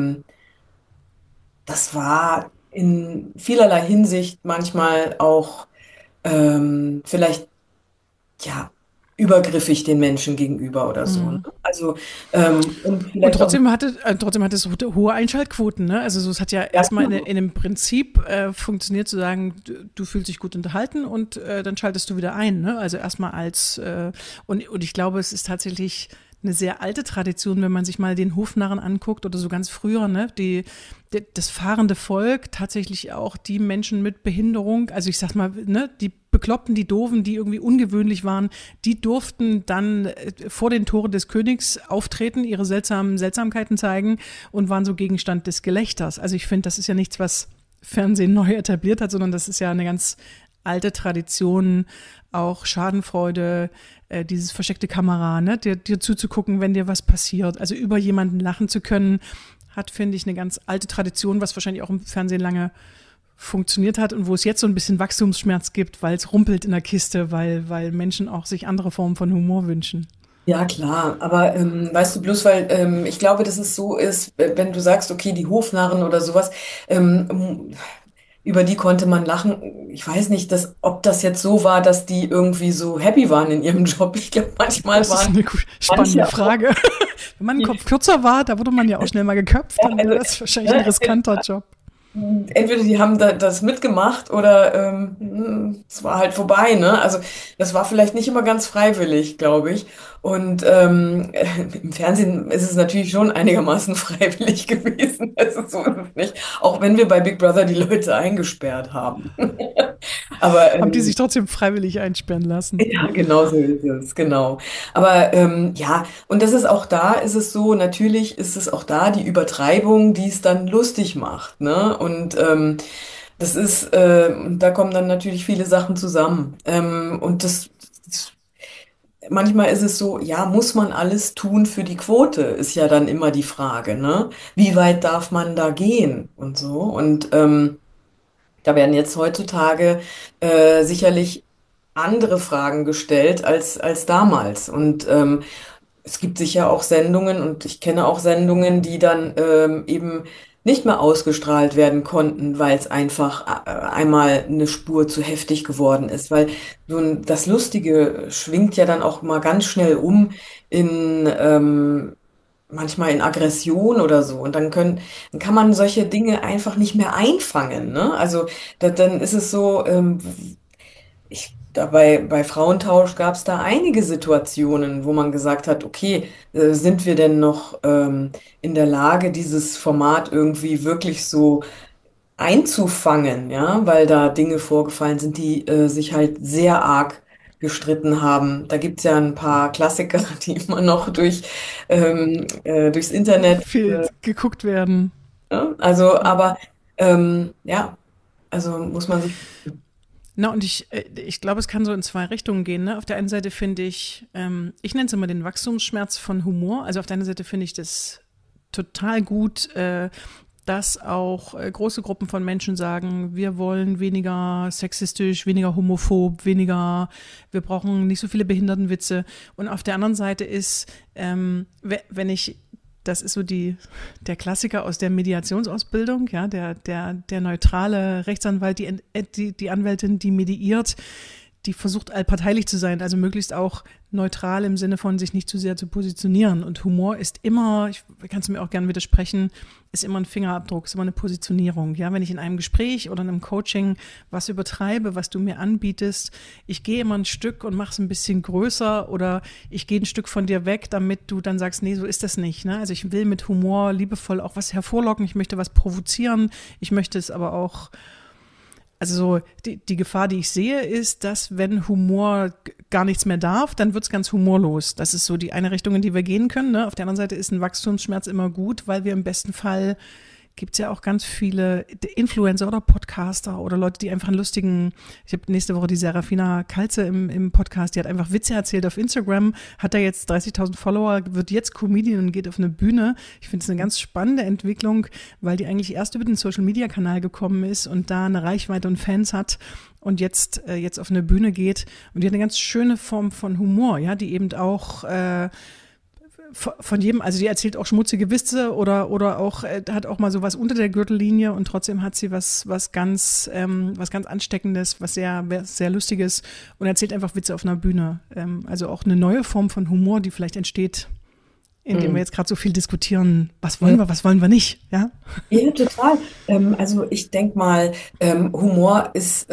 das war in vielerlei Hinsicht manchmal auch vielleicht ja übergriffig den Menschen gegenüber oder so. Ne? Also und Und vielleicht auch trotzdem hat es hohe Einschaltquoten, ne? Also so, es hat ja ja, erstmal in einem Prinzip funktioniert zu sagen, du fühlst dich gut unterhalten und dann schaltest du wieder ein, ne? Also erstmal und ich glaube, es ist tatsächlich eine sehr alte Tradition, wenn man sich mal den Hofnarren anguckt oder so ganz früher, ne, das fahrende Volk, tatsächlich auch die Menschen mit Behinderung, also ich sag mal, ne, die Bekloppten, die Doofen, die irgendwie ungewöhnlich waren, die durften dann vor den Toren des Königs auftreten, ihre Seltsamkeiten zeigen und waren so Gegenstand des Gelächters. Also ich finde, das ist ja nichts, was Fernsehen neu etabliert hat, sondern das ist ja eine ganz alte Tradition, auch Schadenfreude, dieses versteckte Kamera, ne, dir zuzugucken, wenn dir was passiert. Also über jemanden lachen zu können, hat, finde ich, eine ganz alte Tradition, was wahrscheinlich auch im Fernsehen lange funktioniert hat und wo es jetzt so ein bisschen Wachstumsschmerz gibt, weil es rumpelt in der Kiste, weil Menschen auch sich andere Formen von Humor wünschen. ja, klar, aber weißt du, bloß weil ich glaube, dass es so ist, wenn du sagst, okay, die Hofnarren oder sowas, über die konnte man lachen. Ich weiß nicht, ob das jetzt so war, dass die irgendwie so happy waren in ihrem Job. Ich glaube, manchmal Das ist waren eine spannende manche auch. Frage. Wenn mein Kopf kürzer war, da wurde man ja auch schnell mal geköpft, dann wäre das wahrscheinlich ein riskanter Job. Entweder die haben das mitgemacht oder es war halt vorbei, ne? Also das war vielleicht nicht immer ganz freiwillig, glaube ich. Und im Fernsehen ist es natürlich schon einigermaßen freiwillig gewesen. Also so ist es nicht. Auch wenn wir bei Big Brother die Leute eingesperrt haben. Aber Haben die sich trotzdem freiwillig einsperren lassen? ja, genau so ist es, genau. Aber ja, und das ist auch da, ist es so, natürlich ist es auch da die Übertreibung, die es dann lustig macht, ne? Und das ist, da kommen dann natürlich viele Sachen zusammen. Und manchmal ist es so, ja, muss man alles tun für die Quote, ist ja dann immer die Frage, ne? Wie weit darf man da gehen und so? Und da werden jetzt heutzutage sicherlich andere Fragen gestellt als damals. Und es gibt sicher auch Sendungen und ich kenne auch Sendungen, die dann eben nicht mehr ausgestrahlt werden konnten, weil es einfach einmal eine Spur zu heftig geworden ist. Weil das Lustige schwingt ja dann auch mal ganz schnell um in manchmal in Aggression oder so. Und dann kann man solche Dinge einfach nicht mehr einfangen, ne? Also dann ist es so, bei Frauentausch gab es da einige Situationen, wo man gesagt hat, okay, sind wir denn noch in der Lage, dieses Format irgendwie wirklich so einzufangen, ja, weil da Dinge vorgefallen sind, die sich halt sehr arg gestritten haben. Da gibt's ja ein paar Klassiker, die immer noch durchs Internet, Viel geguckt werden. ne? Also, aber ja, also muss man sich. Na, und ich glaube, es kann so in zwei Richtungen gehen. Ne? Auf der einen Seite finde ich nenne es immer den Wachstumsschmerz von Humor. Also auf der einen Seite finde ich das total gut, dass auch große Gruppen von Menschen sagen, wir wollen weniger sexistisch, weniger homophob, wir brauchen nicht so viele Behindertenwitze. Und auf der anderen Seite ist, wenn ich das ist so der Klassiker aus der Mediationsausbildung, ja, der neutrale Rechtsanwalt, die Anwältin, die mediiert, die versucht allparteilich zu sein, also möglichst auch neutral im Sinne von sich nicht zu sehr zu positionieren. Und Humor ist immer, kannst du mir auch gerne widersprechen, ist immer ein Fingerabdruck, ist immer eine Positionierung. Ja, wenn ich in einem Gespräch oder in einem Coaching was übertreibe, was du mir anbietest, ich gehe immer ein Stück und mache es ein bisschen größer oder ich gehe ein Stück von dir weg, damit du dann sagst, nee, so ist das nicht. Ne? Also ich will mit Humor liebevoll auch was hervorlocken, ich möchte was provozieren, ich möchte es aber auch. Also so die Gefahr, die ich sehe, ist, dass wenn Humor gar nichts mehr darf, dann wird es ganz humorlos. Das ist so die eine Richtung, in die wir gehen können. Ne? Auf der anderen Seite ist ein Wachstumsschmerz immer gut, weil wir im besten Fall gibt es ja auch ganz viele Influencer oder Podcaster oder Leute, die einfach ich habe nächste Woche die Serafina Kalze im Podcast, die hat einfach Witze erzählt auf Instagram, hat da jetzt 30.000 Follower, wird jetzt Comedian und geht auf eine Bühne. Ich finde es eine ganz spannende Entwicklung, weil die eigentlich erst über den Social-Media-Kanal gekommen ist und da eine Reichweite und Fans hat und jetzt auf eine Bühne geht. Und die hat eine ganz schöne Form von Humor, ja, die eben auch von jedem, also die erzählt auch schmutzige Witze oder auch hat auch mal sowas unter der Gürtellinie und trotzdem hat sie was ganz Ansteckendes, was sehr Lustiges und erzählt einfach Witze auf einer Bühne. Also auch eine neue Form von Humor, die vielleicht entsteht, indem wir jetzt gerade so viel diskutieren, was wollen wir, was wollen wir nicht, ja? Ja, total. Also ich denke mal, Humor ist,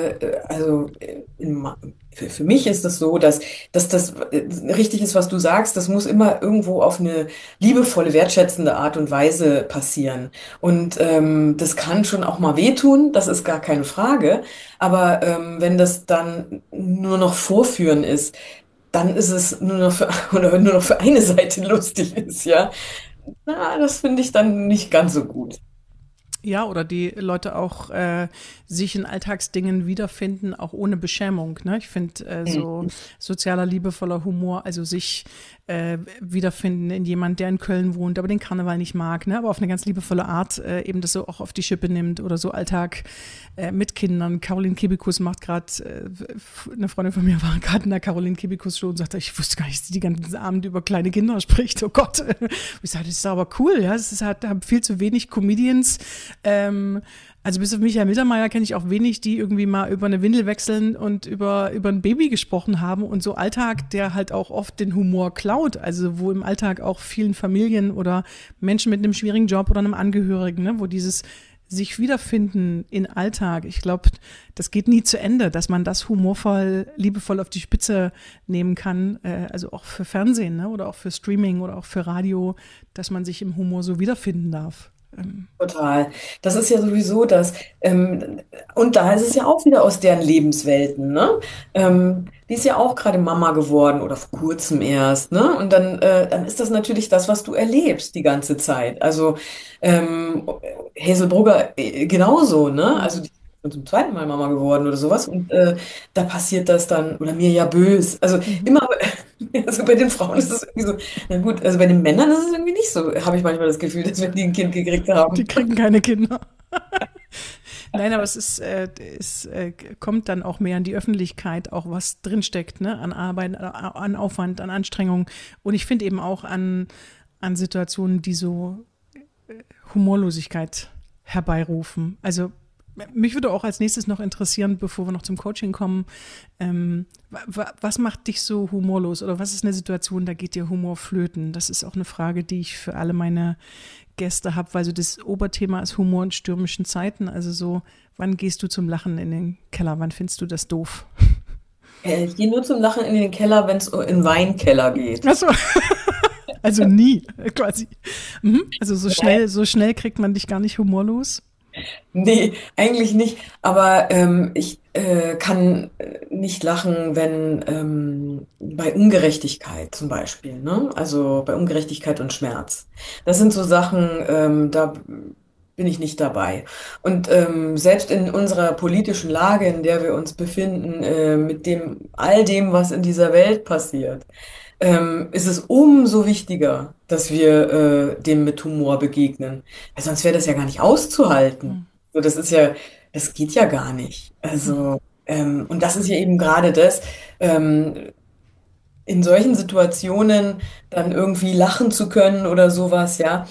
für mich ist es so, dass das richtig ist, was du sagst. Das muss immer irgendwo auf eine liebevolle, wertschätzende Art und Weise passieren. Und das kann schon auch mal wehtun, das ist gar keine Frage. Aber wenn das dann nur noch Vorführen ist, dann ist es nur noch oder nur noch für eine Seite lustig ist, ja. Na, das finde ich dann nicht ganz so gut. Ja, oder die Leute auch sich in Alltagsdingen wiederfinden, auch ohne Beschämung. Ne? Ich finde so sozialer, liebevoller Humor, also sich wiederfinden in jemand, der in Köln wohnt, aber den Karneval nicht mag, ne? Aber auf eine ganz liebevolle Art eben das so auch auf die Schippe nimmt oder so Alltag mit Kindern. Caroline Kebekus macht gerade, eine Freundin von mir war gerade in der Caroline Kebekus Show und sagte, ich wusste gar nicht, dass sie die ganzen Abend über kleine Kinder spricht, oh Gott. Ich sage, das ist aber cool, ja, haben viel zu wenig Comedians Ähm, also bis auf Michael Mittermeier kenne ich auch wenig, die irgendwie mal über eine Windel wechseln und über ein Baby gesprochen haben und so Alltag, der halt auch oft den Humor klaut, also wo im Alltag auch vielen Familien oder Menschen mit einem schwierigen Job oder einem Angehörigen, ne, wo dieses sich wiederfinden in Alltag, ich glaube, das geht nie zu Ende, dass man das humorvoll, liebevoll auf die Spitze nehmen kann, also auch für Fernsehen, ne, oder auch für Streaming oder auch für Radio, dass man sich im Humor so wiederfinden darf. Total. Das ist ja sowieso das. Und da ist es ja auch wieder aus deren Lebenswelten, ne? Die ist ja auch gerade Mama geworden oder vor kurzem erst, ne? Und dann ist das natürlich das, was du erlebst die ganze Zeit. Also Hazel Brugger genauso, ne? Also die ist zum zweiten Mal Mama geworden oder sowas. Und da passiert das dann, oder Mirja Bös. Also Mhm. immer, also bei den Frauen ist es irgendwie so, na gut, also bei den Männern ist es irgendwie nicht so, habe ich manchmal das Gefühl, dass wenn die ein Kind gekriegt Die haben. kriegen keine Kinder. Nein, aber es kommt dann auch mehr in die Öffentlichkeit, auch was drinsteckt, ne? An Arbeit, an Aufwand, an Anstrengung. Und ich finde eben auch an Situationen, die so Humorlosigkeit herbeirufen. Also mich würde auch als nächstes noch interessieren, bevor wir noch zum Coaching kommen, was macht dich so humorlos oder was ist eine Situation, da geht dir Humor flöten? Das ist auch eine Frage, die ich für alle meine Gäste habe, weil so das Oberthema ist Humor in stürmischen Zeiten. Also so, wann gehst du zum Lachen in den Keller? Wann findest du das doof? Ich gehe nur zum Lachen in den Keller, wenn es in den Weinkeller geht. Achso, also nie quasi. Mhm. Also so schnell kriegt man dich gar nicht humorlos. Nee, eigentlich nicht. Aber ich kann nicht lachen, wenn bei Ungerechtigkeit zum Beispiel, ne? Also bei Ungerechtigkeit und Schmerz. Das sind so Sachen, da bin ich nicht dabei. Und selbst in unserer politischen Lage, in der wir uns befinden, mit all dem, was in dieser Welt passiert, ist es umso wichtiger, dass wir dem mit Humor begegnen. Weil sonst wäre das ja gar nicht auszuhalten. So, das geht ja gar nicht. Also, und das ist ja eben gerade das, ähm, in solchen Situationen dann irgendwie lachen zu können oder sowas, ja.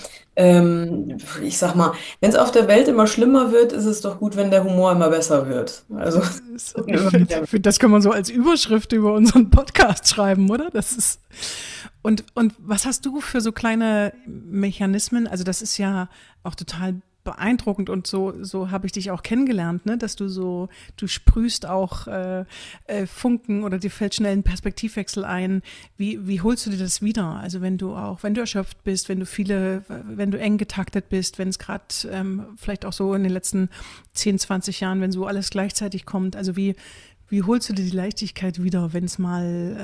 Ich sag mal, wenn es auf der Welt immer schlimmer wird, ist es doch gut, wenn der Humor immer besser wird. Also, Ich finde, das kann man so als Überschrift über unseren Podcast schreiben, oder? Das ist und was hast du für so kleine Mechanismen? Also das ist ja auch total beeindruckend und so habe ich dich auch kennengelernt, ne? Dass du sprühst auch Funken oder dir fällt schnell ein Perspektivwechsel ein. Wie holst du dir das wieder? Also wenn du erschöpft bist, wenn du eng getaktet bist, wenn es gerade vielleicht auch so in den letzten 10, 20 Jahren, wenn so alles gleichzeitig kommt, also wie holst du dir die Leichtigkeit wieder, wenn es mal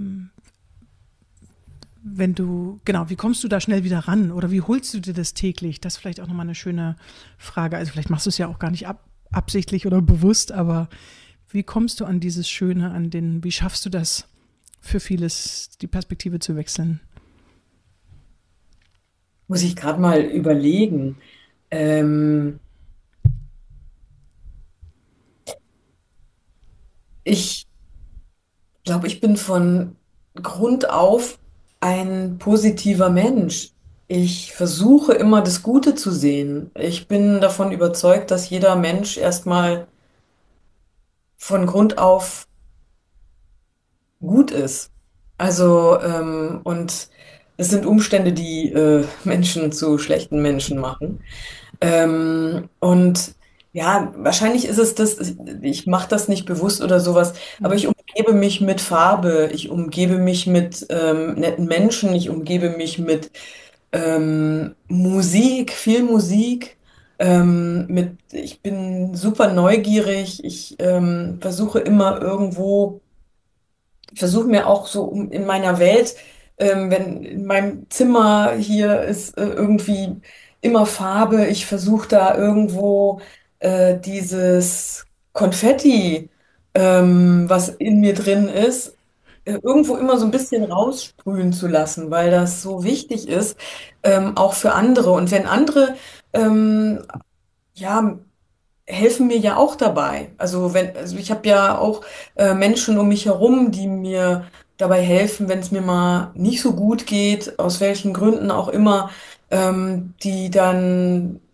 genau, wie kommst du da schnell wieder ran oder wie holst du dir das täglich? Das ist vielleicht auch nochmal eine schöne Frage. Also vielleicht machst du es ja auch gar nicht absichtlich oder bewusst, aber wie kommst du an dieses Schöne, wie schaffst du das für vieles, die Perspektive zu wechseln? muss ich gerade mal überlegen. Ähm, Ich glaube, ich bin von Grund auf ein positiver Mensch. Ich versuche immer das Gute zu sehen. Ich bin davon überzeugt, dass jeder Mensch erstmal von Grund auf gut ist. Also, und es sind Umstände, die Menschen zu schlechten Menschen machen. Und ja, wahrscheinlich ist es das, ich mache das nicht bewusst oder sowas, aber ich umgebe mich mit Farbe, ich umgebe mich mit netten Menschen, ich umgebe mich mit Musik, viel Musik. Ich bin super neugierig, ich versuche immer irgendwo ich versuche mir auch so in meiner Welt, wenn in meinem Zimmer hier ist irgendwie immer Farbe, ich versuche da irgendwo dieses Konfetti, was in mir drin ist, irgendwo immer so ein bisschen raussprühen zu lassen, weil das so wichtig ist, auch für andere. Und wenn andere ja, helfen mir ja auch dabei. Also ich habe ja auch Menschen um mich herum, die mir dabei helfen, wenn es mir mal nicht so gut geht, aus welchen Gründen auch immer, die dann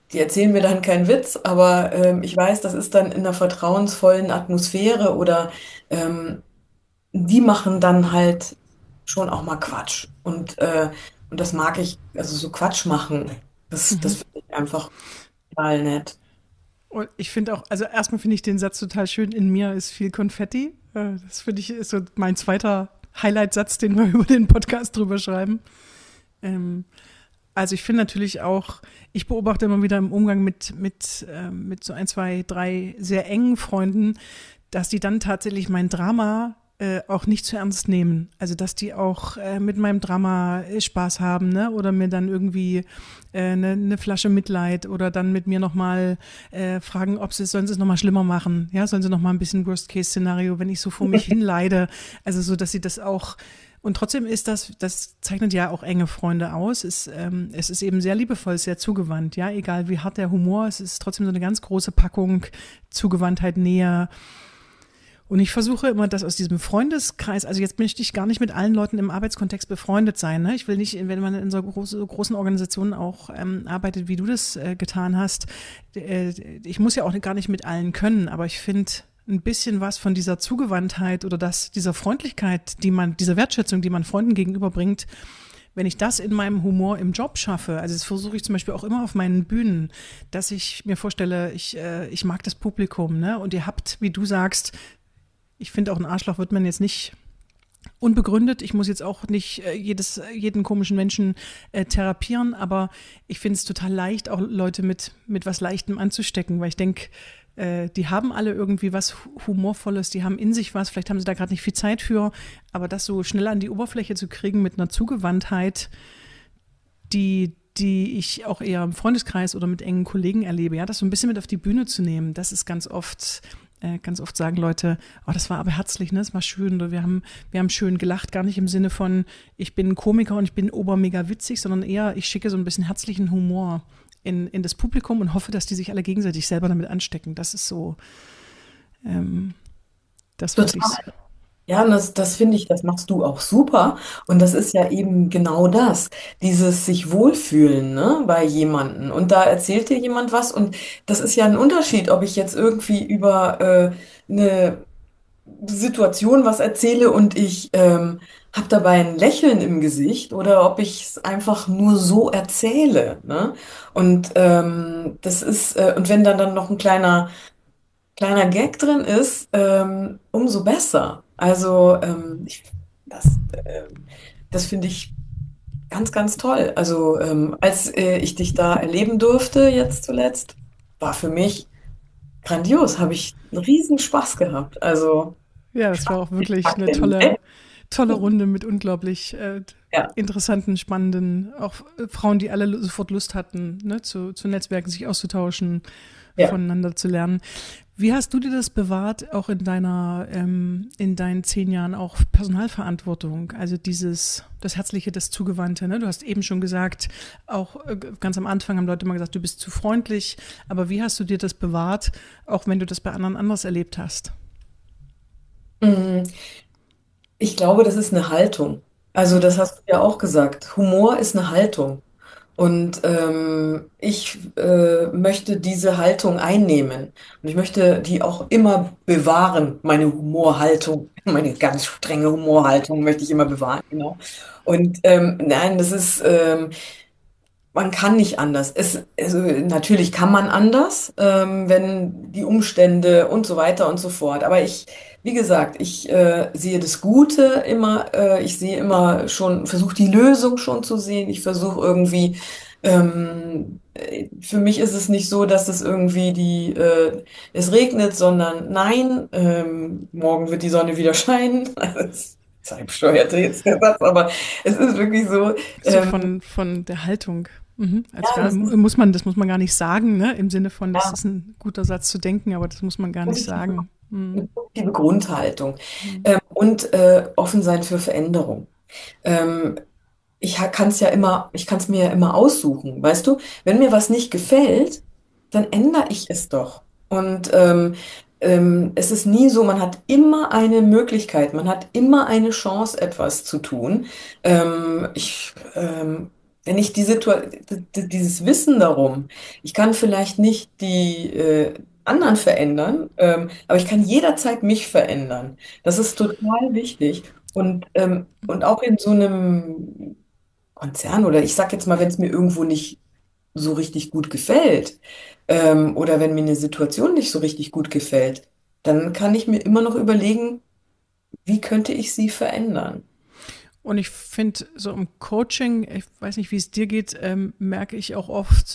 die erzählen mir dann keinen Witz, aber ich weiß, das ist dann in einer vertrauensvollen Atmosphäre oder ähm, die machen dann halt schon auch mal Quatsch. Und das mag ich, also so Quatsch machen, das Mhm. finde ich einfach total nett. Und ich finde auch, also erstmal finde ich den Satz total schön, in mir ist viel Konfetti. Das finde ich ist so mein zweiter Highlight-Satz, den wir über den Podcast drüber schreiben. Ähm, also ich finde natürlich auch, ich beobachte immer wieder im Umgang mit so ein, zwei, drei sehr engen Freunden, dass die dann tatsächlich mein Drama auch nicht zu ernst nehmen. Also dass die auch mit meinem Drama Spaß haben, ne? Oder mir dann irgendwie eine Flasche Mitleid oder dann mit mir nochmal fragen, sollen sie es nochmal schlimmer machen? Ja, sollen sie nochmal ein bisschen Worst-Case-Szenario, wenn ich so vor mich hin leide. Also so, dass sie das auch und trotzdem ist das zeichnet ja auch enge Freunde aus. Es ist eben sehr liebevoll, sehr zugewandt, ja, egal wie hart der Humor, es ist trotzdem so eine ganz große Packung Zugewandtheit, Nähe. Und ich versuche immer, dass aus diesem Freundeskreis, also jetzt möchte ich gar nicht mit allen Leuten im Arbeitskontext befreundet sein. Ne? Ich will nicht, wenn man in so großen Organisationen auch arbeitet, wie du das getan hast, ich muss ja auch gar nicht mit allen können, aber ich finde ein bisschen was von dieser Zugewandtheit oder dieser Freundlichkeit, dieser Wertschätzung, die man Freunden gegenüberbringt, wenn ich das in meinem Humor im Job schaffe, also das versuche ich zum Beispiel auch immer auf meinen Bühnen, dass ich mir vorstelle, ich mag das Publikum, ne? Und ihr habt, wie du sagst, ich finde auch ein Arschloch wird man jetzt nicht unbegründet. Ich muss jetzt auch nicht jeden komischen Menschen therapieren, aber ich finde es total leicht, auch Leute mit was Leichtem anzustecken, weil ich denke, die haben alle irgendwie was Humorvolles, die haben in sich was, vielleicht haben sie da gerade nicht viel Zeit für, aber das so schnell an die Oberfläche zu kriegen mit einer Zugewandtheit, die ich auch eher im Freundeskreis oder mit engen Kollegen erlebe, ja, das so ein bisschen mit auf die Bühne zu nehmen, das ist ganz oft sagen Leute, oh, das war aber herzlich, ne? Das war schön. Oder wir haben schön gelacht, gar nicht im Sinne von, ich bin ein Komiker und ich bin obermega witzig, sondern eher, ich schicke so ein bisschen herzlichen Humor in das Publikum und hoffe, dass die sich alle gegenseitig selber damit anstecken. Das ist so, ähm, das, was ich. Total. Ja, und das finde ich, das machst du auch super. Und das ist ja eben genau das, dieses sich wohlfühlen, ne, bei jemandem. Und da erzählt dir jemand was. Und das ist ja ein Unterschied, ob ich jetzt irgendwie über eine Situation was erzähle und ich habe dabei ein Lächeln im Gesicht oder ob ich es einfach nur so erzähle, ne? Und das ist, und wenn dann noch ein kleiner Gag drin ist, umso besser. Also das, das finde ich ganz, ganz toll. Also als ich dich da erleben durfte jetzt zuletzt, war für mich grandios, habe ich einen riesen Spaß gehabt. Also Ja, das Spaß war auch mit wirklich eine Packen, ne? tolle Runde mit unglaublich Ja, interessanten, spannenden, auch Frauen, die alle sofort Lust hatten, ne, zu Netzwerken, sich auszutauschen, ja. voneinander zu lernen. Wie hast du dir das bewahrt, auch in deinen 10 Jahren auch Personalverantwortung? Also das Herzliche, das Zugewandte, ne? Du hast eben schon gesagt, auch ganz am Anfang haben Leute mal gesagt, du bist zu freundlich. Aber wie hast du dir das bewahrt, auch wenn du das bei anderen anders erlebt hast? Mm, Ich glaube, das ist eine Haltung. Also das hast du ja auch gesagt. Humor ist eine Haltung. Und ich möchte diese Haltung einnehmen. Und ich möchte die auch immer bewahren, meine Humorhaltung. Meine ganz strenge Humorhaltung möchte ich immer bewahren, genau. Und nein, das ist, man kann nicht anders. Also natürlich kann man anders, wenn die Umstände und so weiter und so fort. Aber wie gesagt, ich sehe das Gute immer, ich sehe immer schon, versuche die Lösung schon zu sehen. Ich versuche irgendwie, für mich ist es nicht so, dass es irgendwie es regnet, sondern nein, morgen wird die Sonne wieder scheinen. Das ist ein bescheuerter jetzt der Satz, aber es ist wirklich so. So Ähm, von der Haltung. Mhm. ja, Also das ist das muss man gar nicht sagen, ne? Im Sinne von, das ja. ist ein guter Satz zu denken, aber das muss man gar nicht Positive, sagen. eine Mhm. positive Grundhaltung Mhm. und offen sein für Veränderung. Ähm, ich kann es mir ja immer aussuchen, weißt du? Wenn mir was nicht gefällt, dann ändere ich es doch. Und es ist nie so, man hat immer eine Möglichkeit, man hat immer eine Chance, etwas zu tun. Ich wenn ich dieses Wissen darum, ich kann vielleicht nicht die anderen verändern, aber ich kann jederzeit mich verändern. Das ist total wichtig. Und auch in so einem Konzern oder ich sag jetzt mal, wenn es mir irgendwo nicht so richtig gut gefällt, oder wenn mir eine Situation nicht so richtig gut gefällt, dann kann ich mir immer noch überlegen, wie könnte ich sie verändern? Und ich finde, so im Coaching, ich weiß nicht, wie es dir geht, merke ich auch oft,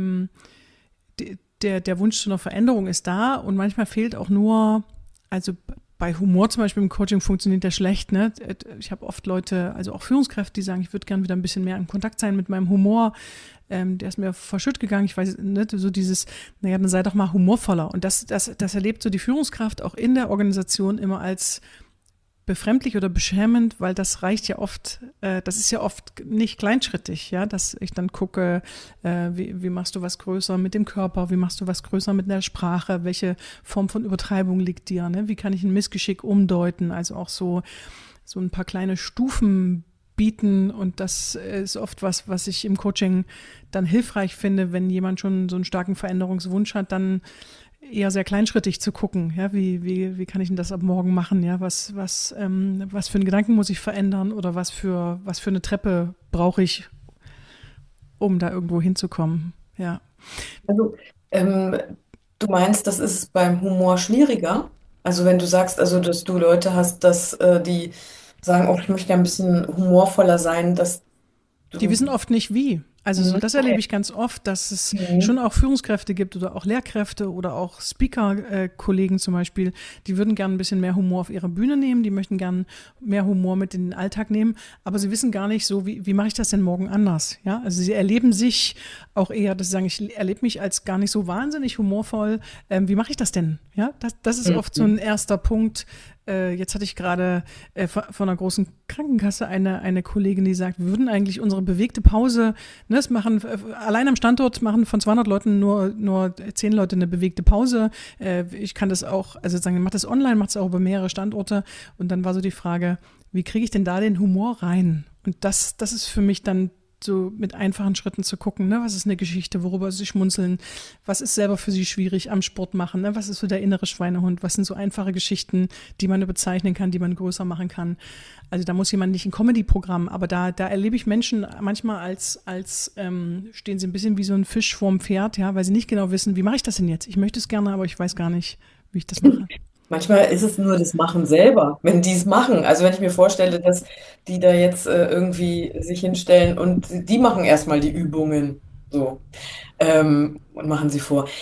der Wunsch zu einer Veränderung ist da und manchmal fehlt auch nur, also bei Humor zum Beispiel im Coaching funktioniert der schlecht. Ne? Ich habe oft Leute, also auch Führungskräfte, die sagen, ich würde gerne wieder ein bisschen mehr in Kontakt sein mit meinem Humor. Der ist mir verschütt gegangen. Ich weiß nicht, so dieses, naja, dann sei doch mal humorvoller. Und das erlebt so die Führungskraft auch in der Organisation immer als befremdlich oder beschämend, weil das reicht ja oft, das ist ja oft nicht kleinschrittig, ja, dass ich dann gucke, wie machst du was größer mit dem Körper, wie machst du was größer mit der Sprache, welche Form von Übertreibung liegt dir, ne? Wie kann ich ein Missgeschick umdeuten, also auch so ein paar kleine Stufen bieten und das ist oft was ich im Coaching dann hilfreich finde, wenn jemand schon so einen starken Veränderungswunsch hat, dann eher sehr kleinschrittig zu gucken, ja, wie kann ich denn das ab morgen machen, ja, was für einen Gedanken muss ich verändern oder was für eine Treppe brauche ich, um da irgendwo hinzukommen, ja. Also, ähm, du meinst, das ist beim Humor schwieriger? Also wenn du sagst, also dass du Leute hast, die sagen, oh, ich möchte ja ein bisschen humorvoller sein, dass Die du... wissen oft nicht wie. Also so, Mhm. das erlebe ich ganz oft, dass es Mhm. schon auch Führungskräfte gibt oder auch Lehrkräfte oder auch Speaker-Kollegen zum Beispiel, die würden gerne ein bisschen mehr Humor auf ihre Bühne nehmen, die möchten gerne mehr Humor mit in den Alltag nehmen, aber sie wissen gar nicht so, wie mache ich das denn morgen anders? Ja, also sie erleben sich auch eher, dass sie sagen, ich erlebe mich als gar nicht so wahnsinnig humorvoll. Wie mache ich das denn? Ja, das ist oft so ein erster Punkt. Jetzt hatte ich gerade von einer großen Krankenkasse eine Kollegin, die sagt, wir würden eigentlich unsere bewegte Pause, ne, es machen allein am Standort machen von 200 Leuten nur 10 Leute eine bewegte Pause. Ich kann das auch, also sagen, macht das online, macht es auch über mehrere Standorte. Und dann war so die Frage, wie kriege ich denn da den Humor rein? Und das ist für mich dann so mit einfachen Schritten zu gucken, ne? Was ist eine Geschichte, worüber sie schmunzeln, was ist selber für sie schwierig am Sport machen, ne? Was ist so der innere Schweinehund, was sind so einfache Geschichten, die man bezeichnen kann, die man größer machen kann. Also da muss jemand nicht ein Comedy-Programm, aber da erlebe ich Menschen manchmal als stehen sie ein bisschen wie so ein Fisch vorm Pferd, ja, weil sie nicht genau wissen, wie mache ich das denn jetzt? Ich möchte es gerne, aber ich weiß gar nicht, wie ich das mache. Manchmal ist es nur das Machen selber, wenn die es machen. Also wenn ich mir vorstelle, dass die da jetzt irgendwie sich hinstellen und die machen erstmal die Übungen so und machen sie vor.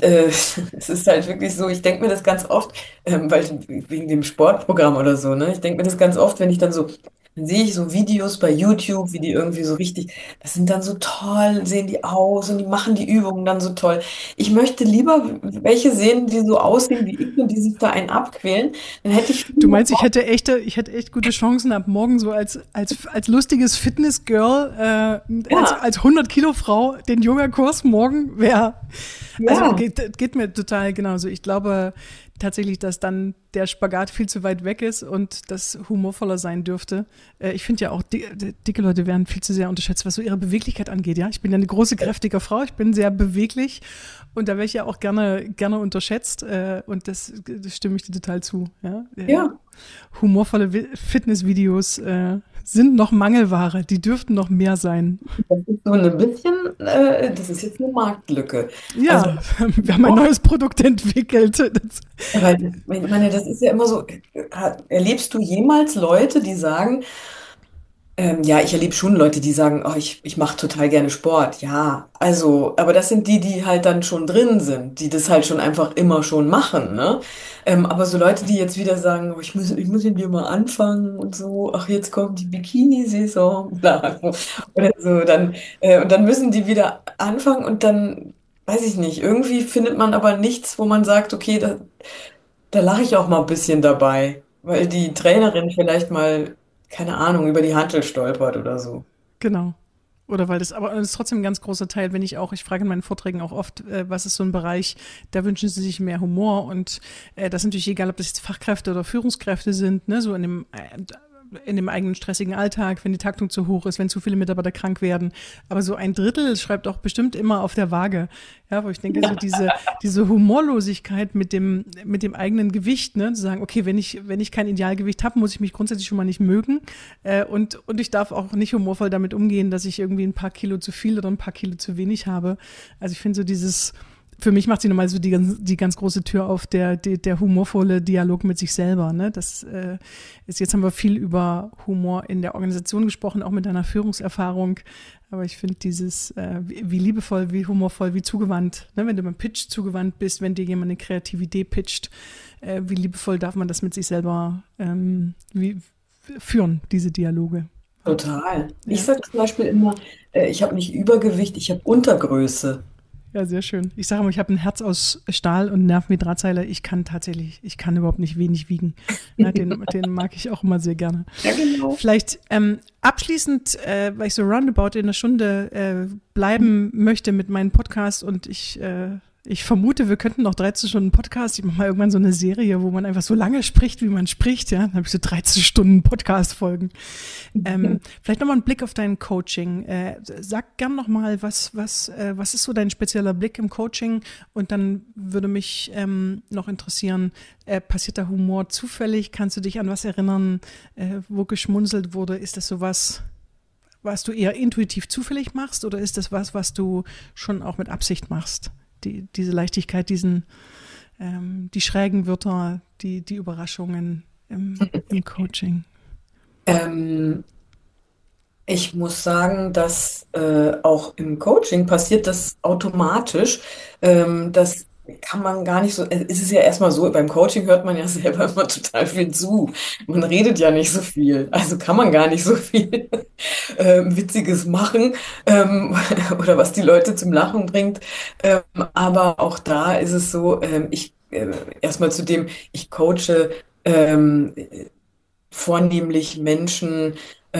Es ist halt wirklich so, ich denke mir das ganz oft, weil wegen dem Sportprogramm oder so, ne? Ich denke mir das ganz oft, wenn ich dann sehe ich so Videos bei YouTube, wie die irgendwie so richtig, das sind dann so toll, sehen die aus und die machen die Übungen dann so toll. Ich möchte lieber welche sehen, die so aussehen wie ich und die sich da einen abquälen. Dann hätte ich viel Du mehr meinst, ich hätte echt gute Chancen ab morgen so als lustiges Fitnessgirl, Ja, als 100 Kilo Frau den Yoga-Kurs morgen wäre, also ja. geht mir total genauso. Ich glaube tatsächlich, dass dann der Spagat viel zu weit weg ist und das humorvoller sein dürfte. Ich finde ja auch, dicke Leute werden viel zu sehr unterschätzt, was so ihre Beweglichkeit angeht. Ja, ich bin ja eine große, kräftige Frau, ich bin sehr beweglich und da wäre ich ja auch gerne unterschätzt und das stimme ich dir total zu. Ja? Ja, Humorvolle Fitnessvideos sind noch Mangelware, die dürften noch mehr sein. das ist so ein bisschen, das ist jetzt eine Marktlücke. Also, Ja, wir haben ein neues Produkt entwickelt. weil, ich meine, das ist ja immer so, erlebst du jemals Leute, die sagen, ja, ich erlebe schon Leute, die sagen, oh, ich mache total gerne Sport. Ja, also, aber das sind die, die halt dann schon drin sind, die das halt schon einfach immer schon machen, ne? Aber so Leute, die jetzt wieder sagen, oh, ich muss mit dir mal anfangen und so, ach, jetzt kommt die Bikini-Saison, bla, so, oder so, und dann müssen die wieder anfangen und dann, weiß ich nicht, irgendwie findet man aber nichts, wo man sagt, okay, da lache ich auch mal ein bisschen dabei, weil die Trainerin vielleicht mal, keine Ahnung, über die Hantel stolpert oder so. Genau. Oder weil aber das ist trotzdem ein ganz großer Teil, ich frage in meinen Vorträgen auch oft, was ist so ein Bereich, da wünschen sie sich mehr Humor und das ist natürlich egal, ob das jetzt Fachkräfte oder Führungskräfte sind, ne, so in dem in dem eigenen stressigen Alltag, wenn die Taktung zu hoch ist, wenn zu viele Mitarbeiter krank werden. Aber so ein Drittel schreibt auch bestimmt immer auf der Waage. Ja, wo ich denke, so diese Humorlosigkeit mit dem eigenen Gewicht, ne, zu sagen, okay, wenn ich kein Idealgewicht habe, muss ich mich grundsätzlich schon mal nicht mögen. Und ich darf auch nicht humorvoll damit umgehen, dass ich irgendwie ein paar Kilo zu viel oder ein paar Kilo zu wenig habe. Also ich finde so für mich macht sie nochmal so die ganz große Tür auf, der humorvolle Dialog mit sich selber. Ne? Jetzt haben wir viel über Humor in der Organisation gesprochen, auch mit deiner Führungserfahrung. Aber ich finde wie liebevoll, wie humorvoll, wie zugewandt, ne? Wenn du beim Pitch zugewandt bist, wenn dir jemand eine kreative Idee pitcht, wie liebevoll darf man das mit sich selber führen, diese Dialoge. Total. Ja. Ich sage zum Beispiel immer, ich habe nicht Übergewicht, ich habe Untergröße. Ja, sehr schön. Ich sage immer, ich habe ein Herz aus Stahl und Nerven wie Drahtseile. Ich kann überhaupt nicht wenig wiegen. Ja, den mag ich auch immer sehr gerne. Ja, genau. Vielleicht abschließend, weil ich so roundabout in einer Stunde bleiben möchte mit meinem Podcast und ich vermute, wir könnten noch 13 Stunden Podcast. Ich mache mal irgendwann so eine Serie, wo man einfach so lange spricht, wie man spricht. Ja, dann habe ich so 13 Stunden Podcast-Folgen. Vielleicht nochmal einen Blick auf dein Coaching. Sag gern nochmal, was ist so dein spezieller Blick im Coaching? Und dann würde mich noch interessieren, passiert da Humor zufällig? Kannst du dich an was erinnern, wo geschmunzelt wurde? Ist das sowas, was du eher intuitiv zufällig machst? Oder ist das was du schon auch mit Absicht machst? Diese Leichtigkeit, die schrägen Wörter, die Überraschungen im Coaching. Ich muss sagen, dass auch im Coaching passiert das automatisch. Das kann man gar nicht so. Es ist ja erstmal so, beim Coaching hört man ja selber immer total viel zu. Man redet ja nicht so viel. Also kann man gar nicht so viel Witziges machen oder was die Leute zum Lachen bringt. Aber auch da ist es so, erstmal zu dem, ich coache ähm, vornehmlich Menschen,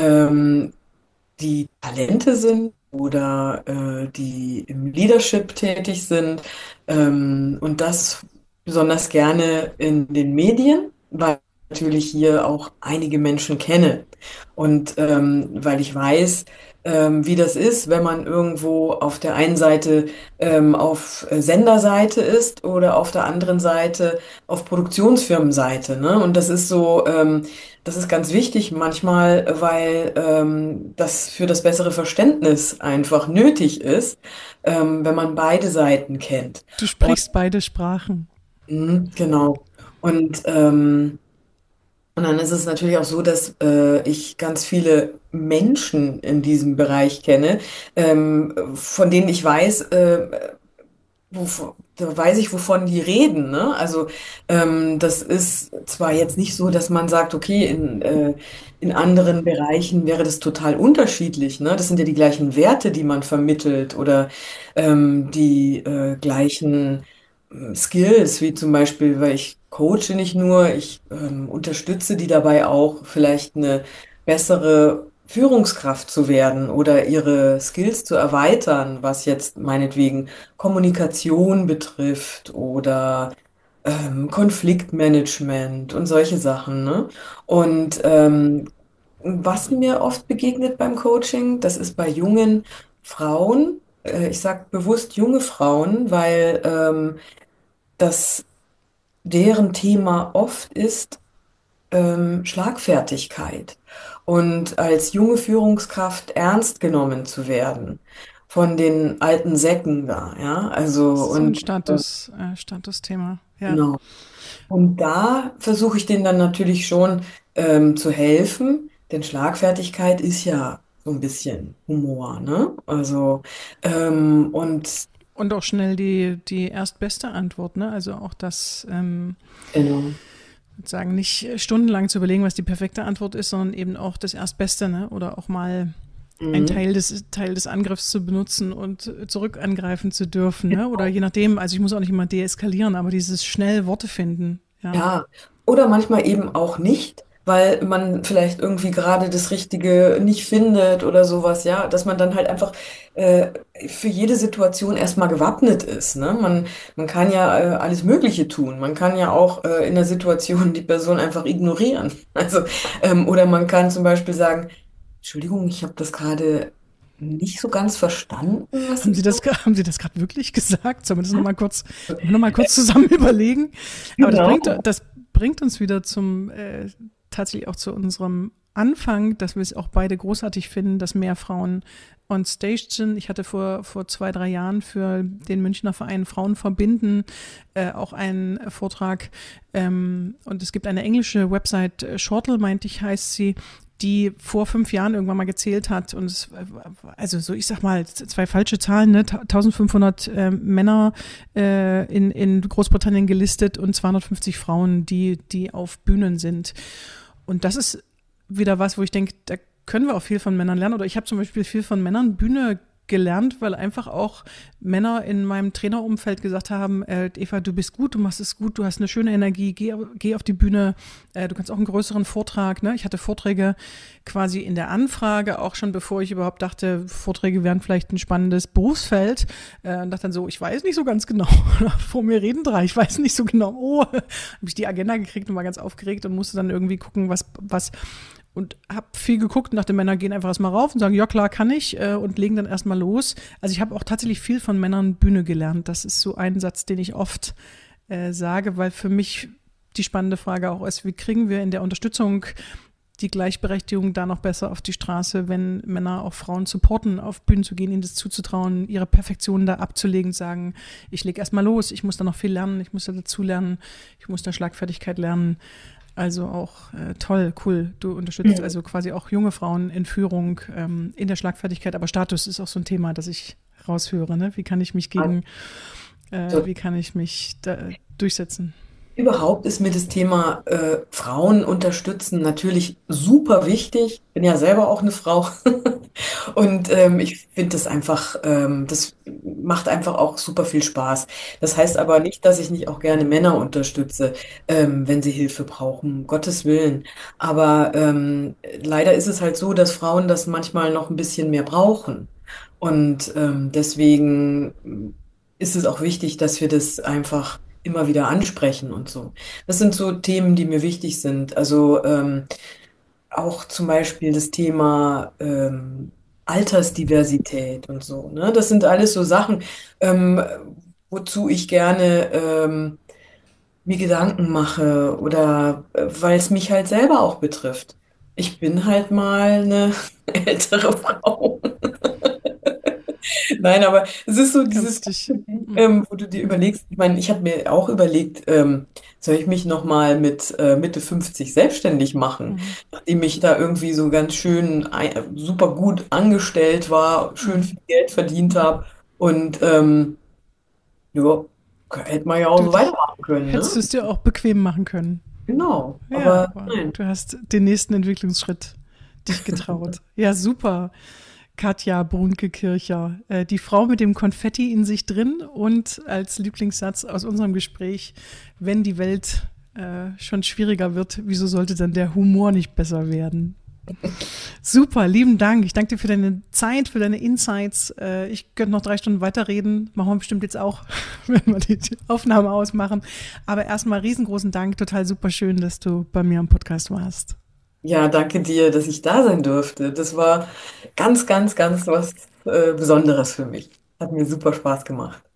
die Talente sind oder die im Leadership tätig sind, und das besonders gerne in den Medien, weil ich natürlich hier auch einige Menschen kenne und weil ich weiß, wie das ist, wenn man irgendwo auf der einen Seite auf Senderseite ist oder auf der anderen Seite auf Produktionsfirmenseite, ne? Und das ist so, das ist ganz wichtig manchmal, weil das für das bessere Verständnis einfach nötig ist, wenn man beide Seiten kennt. Du Und, sprichst beide Sprachen. genau. Und und dann ist es natürlich auch so, dass ich ganz viele Menschen in diesem Bereich kenne, von denen ich weiß, da weiß ich, wovon die reden, ne? Also das ist zwar jetzt nicht so, dass man sagt, okay, in anderen Bereichen wäre das total unterschiedlich, ne? Das sind ja die gleichen Werte, die man vermittelt oder die gleichen Skills, wie zum Beispiel, weil ich coache nicht nur, ich unterstütze die dabei auch, vielleicht eine bessere Führungskraft zu werden oder ihre Skills zu erweitern, was jetzt meinetwegen Kommunikation betrifft oder Konfliktmanagement und solche Sachen, ne? Und was mir oft begegnet beim Coaching, das ist bei jungen Frauen, ich sage bewusst junge Frauen, weil das deren Thema oft ist Schlagfertigkeit und als junge Führungskraft ernst genommen zu werden von den alten Säcken da, ja, also Das ist so ein und Statusthema. Ja. genau. Und da versuche ich denen dann natürlich schon zu helfen, denn Schlagfertigkeit ist ja so ein bisschen Humor, ne? Also und Und auch schnell die erstbeste Antwort, ne? Also auch das, genau. sozusagen nicht stundenlang zu überlegen, was die perfekte Antwort ist, sondern eben auch das Erstbeste, ne? Oder auch mal einen Mhm. Teil des Angriffs zu benutzen und zurück angreifen zu dürfen, ne? Oder je nachdem, also ich muss auch nicht immer deeskalieren, aber dieses schnell Worte finden, ja. Ja, oder manchmal eben auch nicht. weil man vielleicht irgendwie gerade das Richtige nicht findet oder sowas, ja, dass man dann halt einfach äh, für jede Situation erstmal gewappnet ist, ne? Man kann ja alles Mögliche tun. Man kann ja auch in der Situation die Person einfach ignorieren. Also, oder man kann zum Beispiel sagen, Entschuldigung, ich habe das gerade nicht so ganz verstanden, was Haben Sie Sie das, haben Sie das gerade wirklich gesagt? Sollen wir das gesagt noch mal kurz zusammen überlegen? Aber Genau. das bringt uns wieder zum, tatsächlich auch zu unserem Anfang, dass wir es auch beide großartig finden, dass mehr Frauen on stage sind. Ich hatte vor 2, 3 Jahren für den Münchner Verein Frauen verbinden auch einen Vortrag. Und es gibt eine englische Website, Shortle, meinte ich, heißt sie, die vor 5 Jahren irgendwann mal gezählt hat und es, also so ich sag mal 2 falsche Zahlen, ne? 1500 Männer in Großbritannien gelistet und 250 Frauen, die auf Bühnen sind. Und das ist wieder was, wo ich denke, da können wir auch viel von Männern lernen. Oder ich habe zum Beispiel viel von Männern Bühne gelernt, weil einfach auch Männer in meinem Trainerumfeld gesagt haben, Eva, du bist gut, du machst es gut, du hast eine schöne Energie, geh auf die Bühne, du kannst auch einen größeren Vortrag. Ne? Ich hatte Vorträge quasi in der Anfrage, auch schon bevor ich überhaupt dachte, Vorträge wären vielleicht ein spannendes Berufsfeld. Und dachte dann so, ich weiß nicht so ganz genau, vor mir reden 3, ich weiß nicht so genau. Oh, habe ich die Agenda gekriegt und war ganz aufgeregt und musste dann irgendwie gucken, was und habe viel geguckt und dachte, Männer gehen einfach erstmal rauf und sagen, ja klar, kann ich und legen dann erstmal los. Also ich habe auch tatsächlich viel von Männern Bühne gelernt. Das ist so ein Satz, den ich oft sage, weil für mich die spannende Frage auch ist, wie kriegen wir in der Unterstützung die Gleichberechtigung da noch besser auf die Straße, wenn Männer auch Frauen supporten, auf Bühnen zu gehen, ihnen das zuzutrauen, ihre Perfektion da abzulegen, sagen, ich lege erstmal los, ich muss da noch viel lernen, ich muss da dazu lernen, ich muss da Schlagfertigkeit lernen. Also auch toll, cool. Du unterstützt Ja. also quasi auch junge Frauen in Führung, in der Schlagfertigkeit. Aber Status ist auch so ein Thema, das ich raushöre. Ne? Wie kann ich mich wie kann ich mich da durchsetzen? Überhaupt ist mir das Thema Frauen unterstützen natürlich super wichtig. Bin ja selber auch eine Frau. Und ich finde das einfach, das macht einfach auch super viel Spaß. Das heißt aber nicht, dass ich nicht auch gerne Männer unterstütze, wenn sie Hilfe brauchen, um Gottes Willen. Aber leider ist es halt so, dass Frauen das manchmal noch ein bisschen mehr brauchen. Und deswegen ist es auch wichtig, dass wir das einfach immer wieder ansprechen und so. Das sind so Themen, die mir wichtig sind. Also auch zum Beispiel das Thema Altersdiversität und so. Ne? Das sind alles so Sachen, ähm, wozu ich gerne mir Gedanken mache oder weil es mich halt selber auch betrifft. Ich bin halt mal eine ältere Frau. Nein, aber es ist so dieses, Kannst dich. wo du dir überlegst, ich meine, ich habe mir auch überlegt, soll ich mich nochmal mit Mitte 50 selbstständig machen, Mhm. nachdem ich da irgendwie so ganz schön super gut angestellt war, schön Mhm. viel Geld verdient habe und ja, hätte man ja auch Du so dich, weitermachen können, hättest ne? du es dir auch bequem machen können. Genau, Ja, aber aber nein. du hast den nächsten Entwicklungsschritt dich getraut. Ja, super. Katja Brunke-Kircher, die Frau mit dem Konfetti in sich drin und als Lieblingssatz aus unserem Gespräch, wenn die Welt schon schwieriger wird, wieso sollte dann der Humor nicht besser werden? Super, lieben Dank. Ich danke dir für deine Zeit, für deine Insights. Ich könnte noch 3 Stunden weiterreden. Machen wir bestimmt jetzt auch, wenn wir die Aufnahme ausmachen. Aber erstmal riesengroßen Dank. Total super schön, dass du bei mir am Podcast warst. Ja, danke dir, dass ich da sein durfte. Das war ganz, ganz, ganz was Besonderes für mich. Hat mir super Spaß gemacht.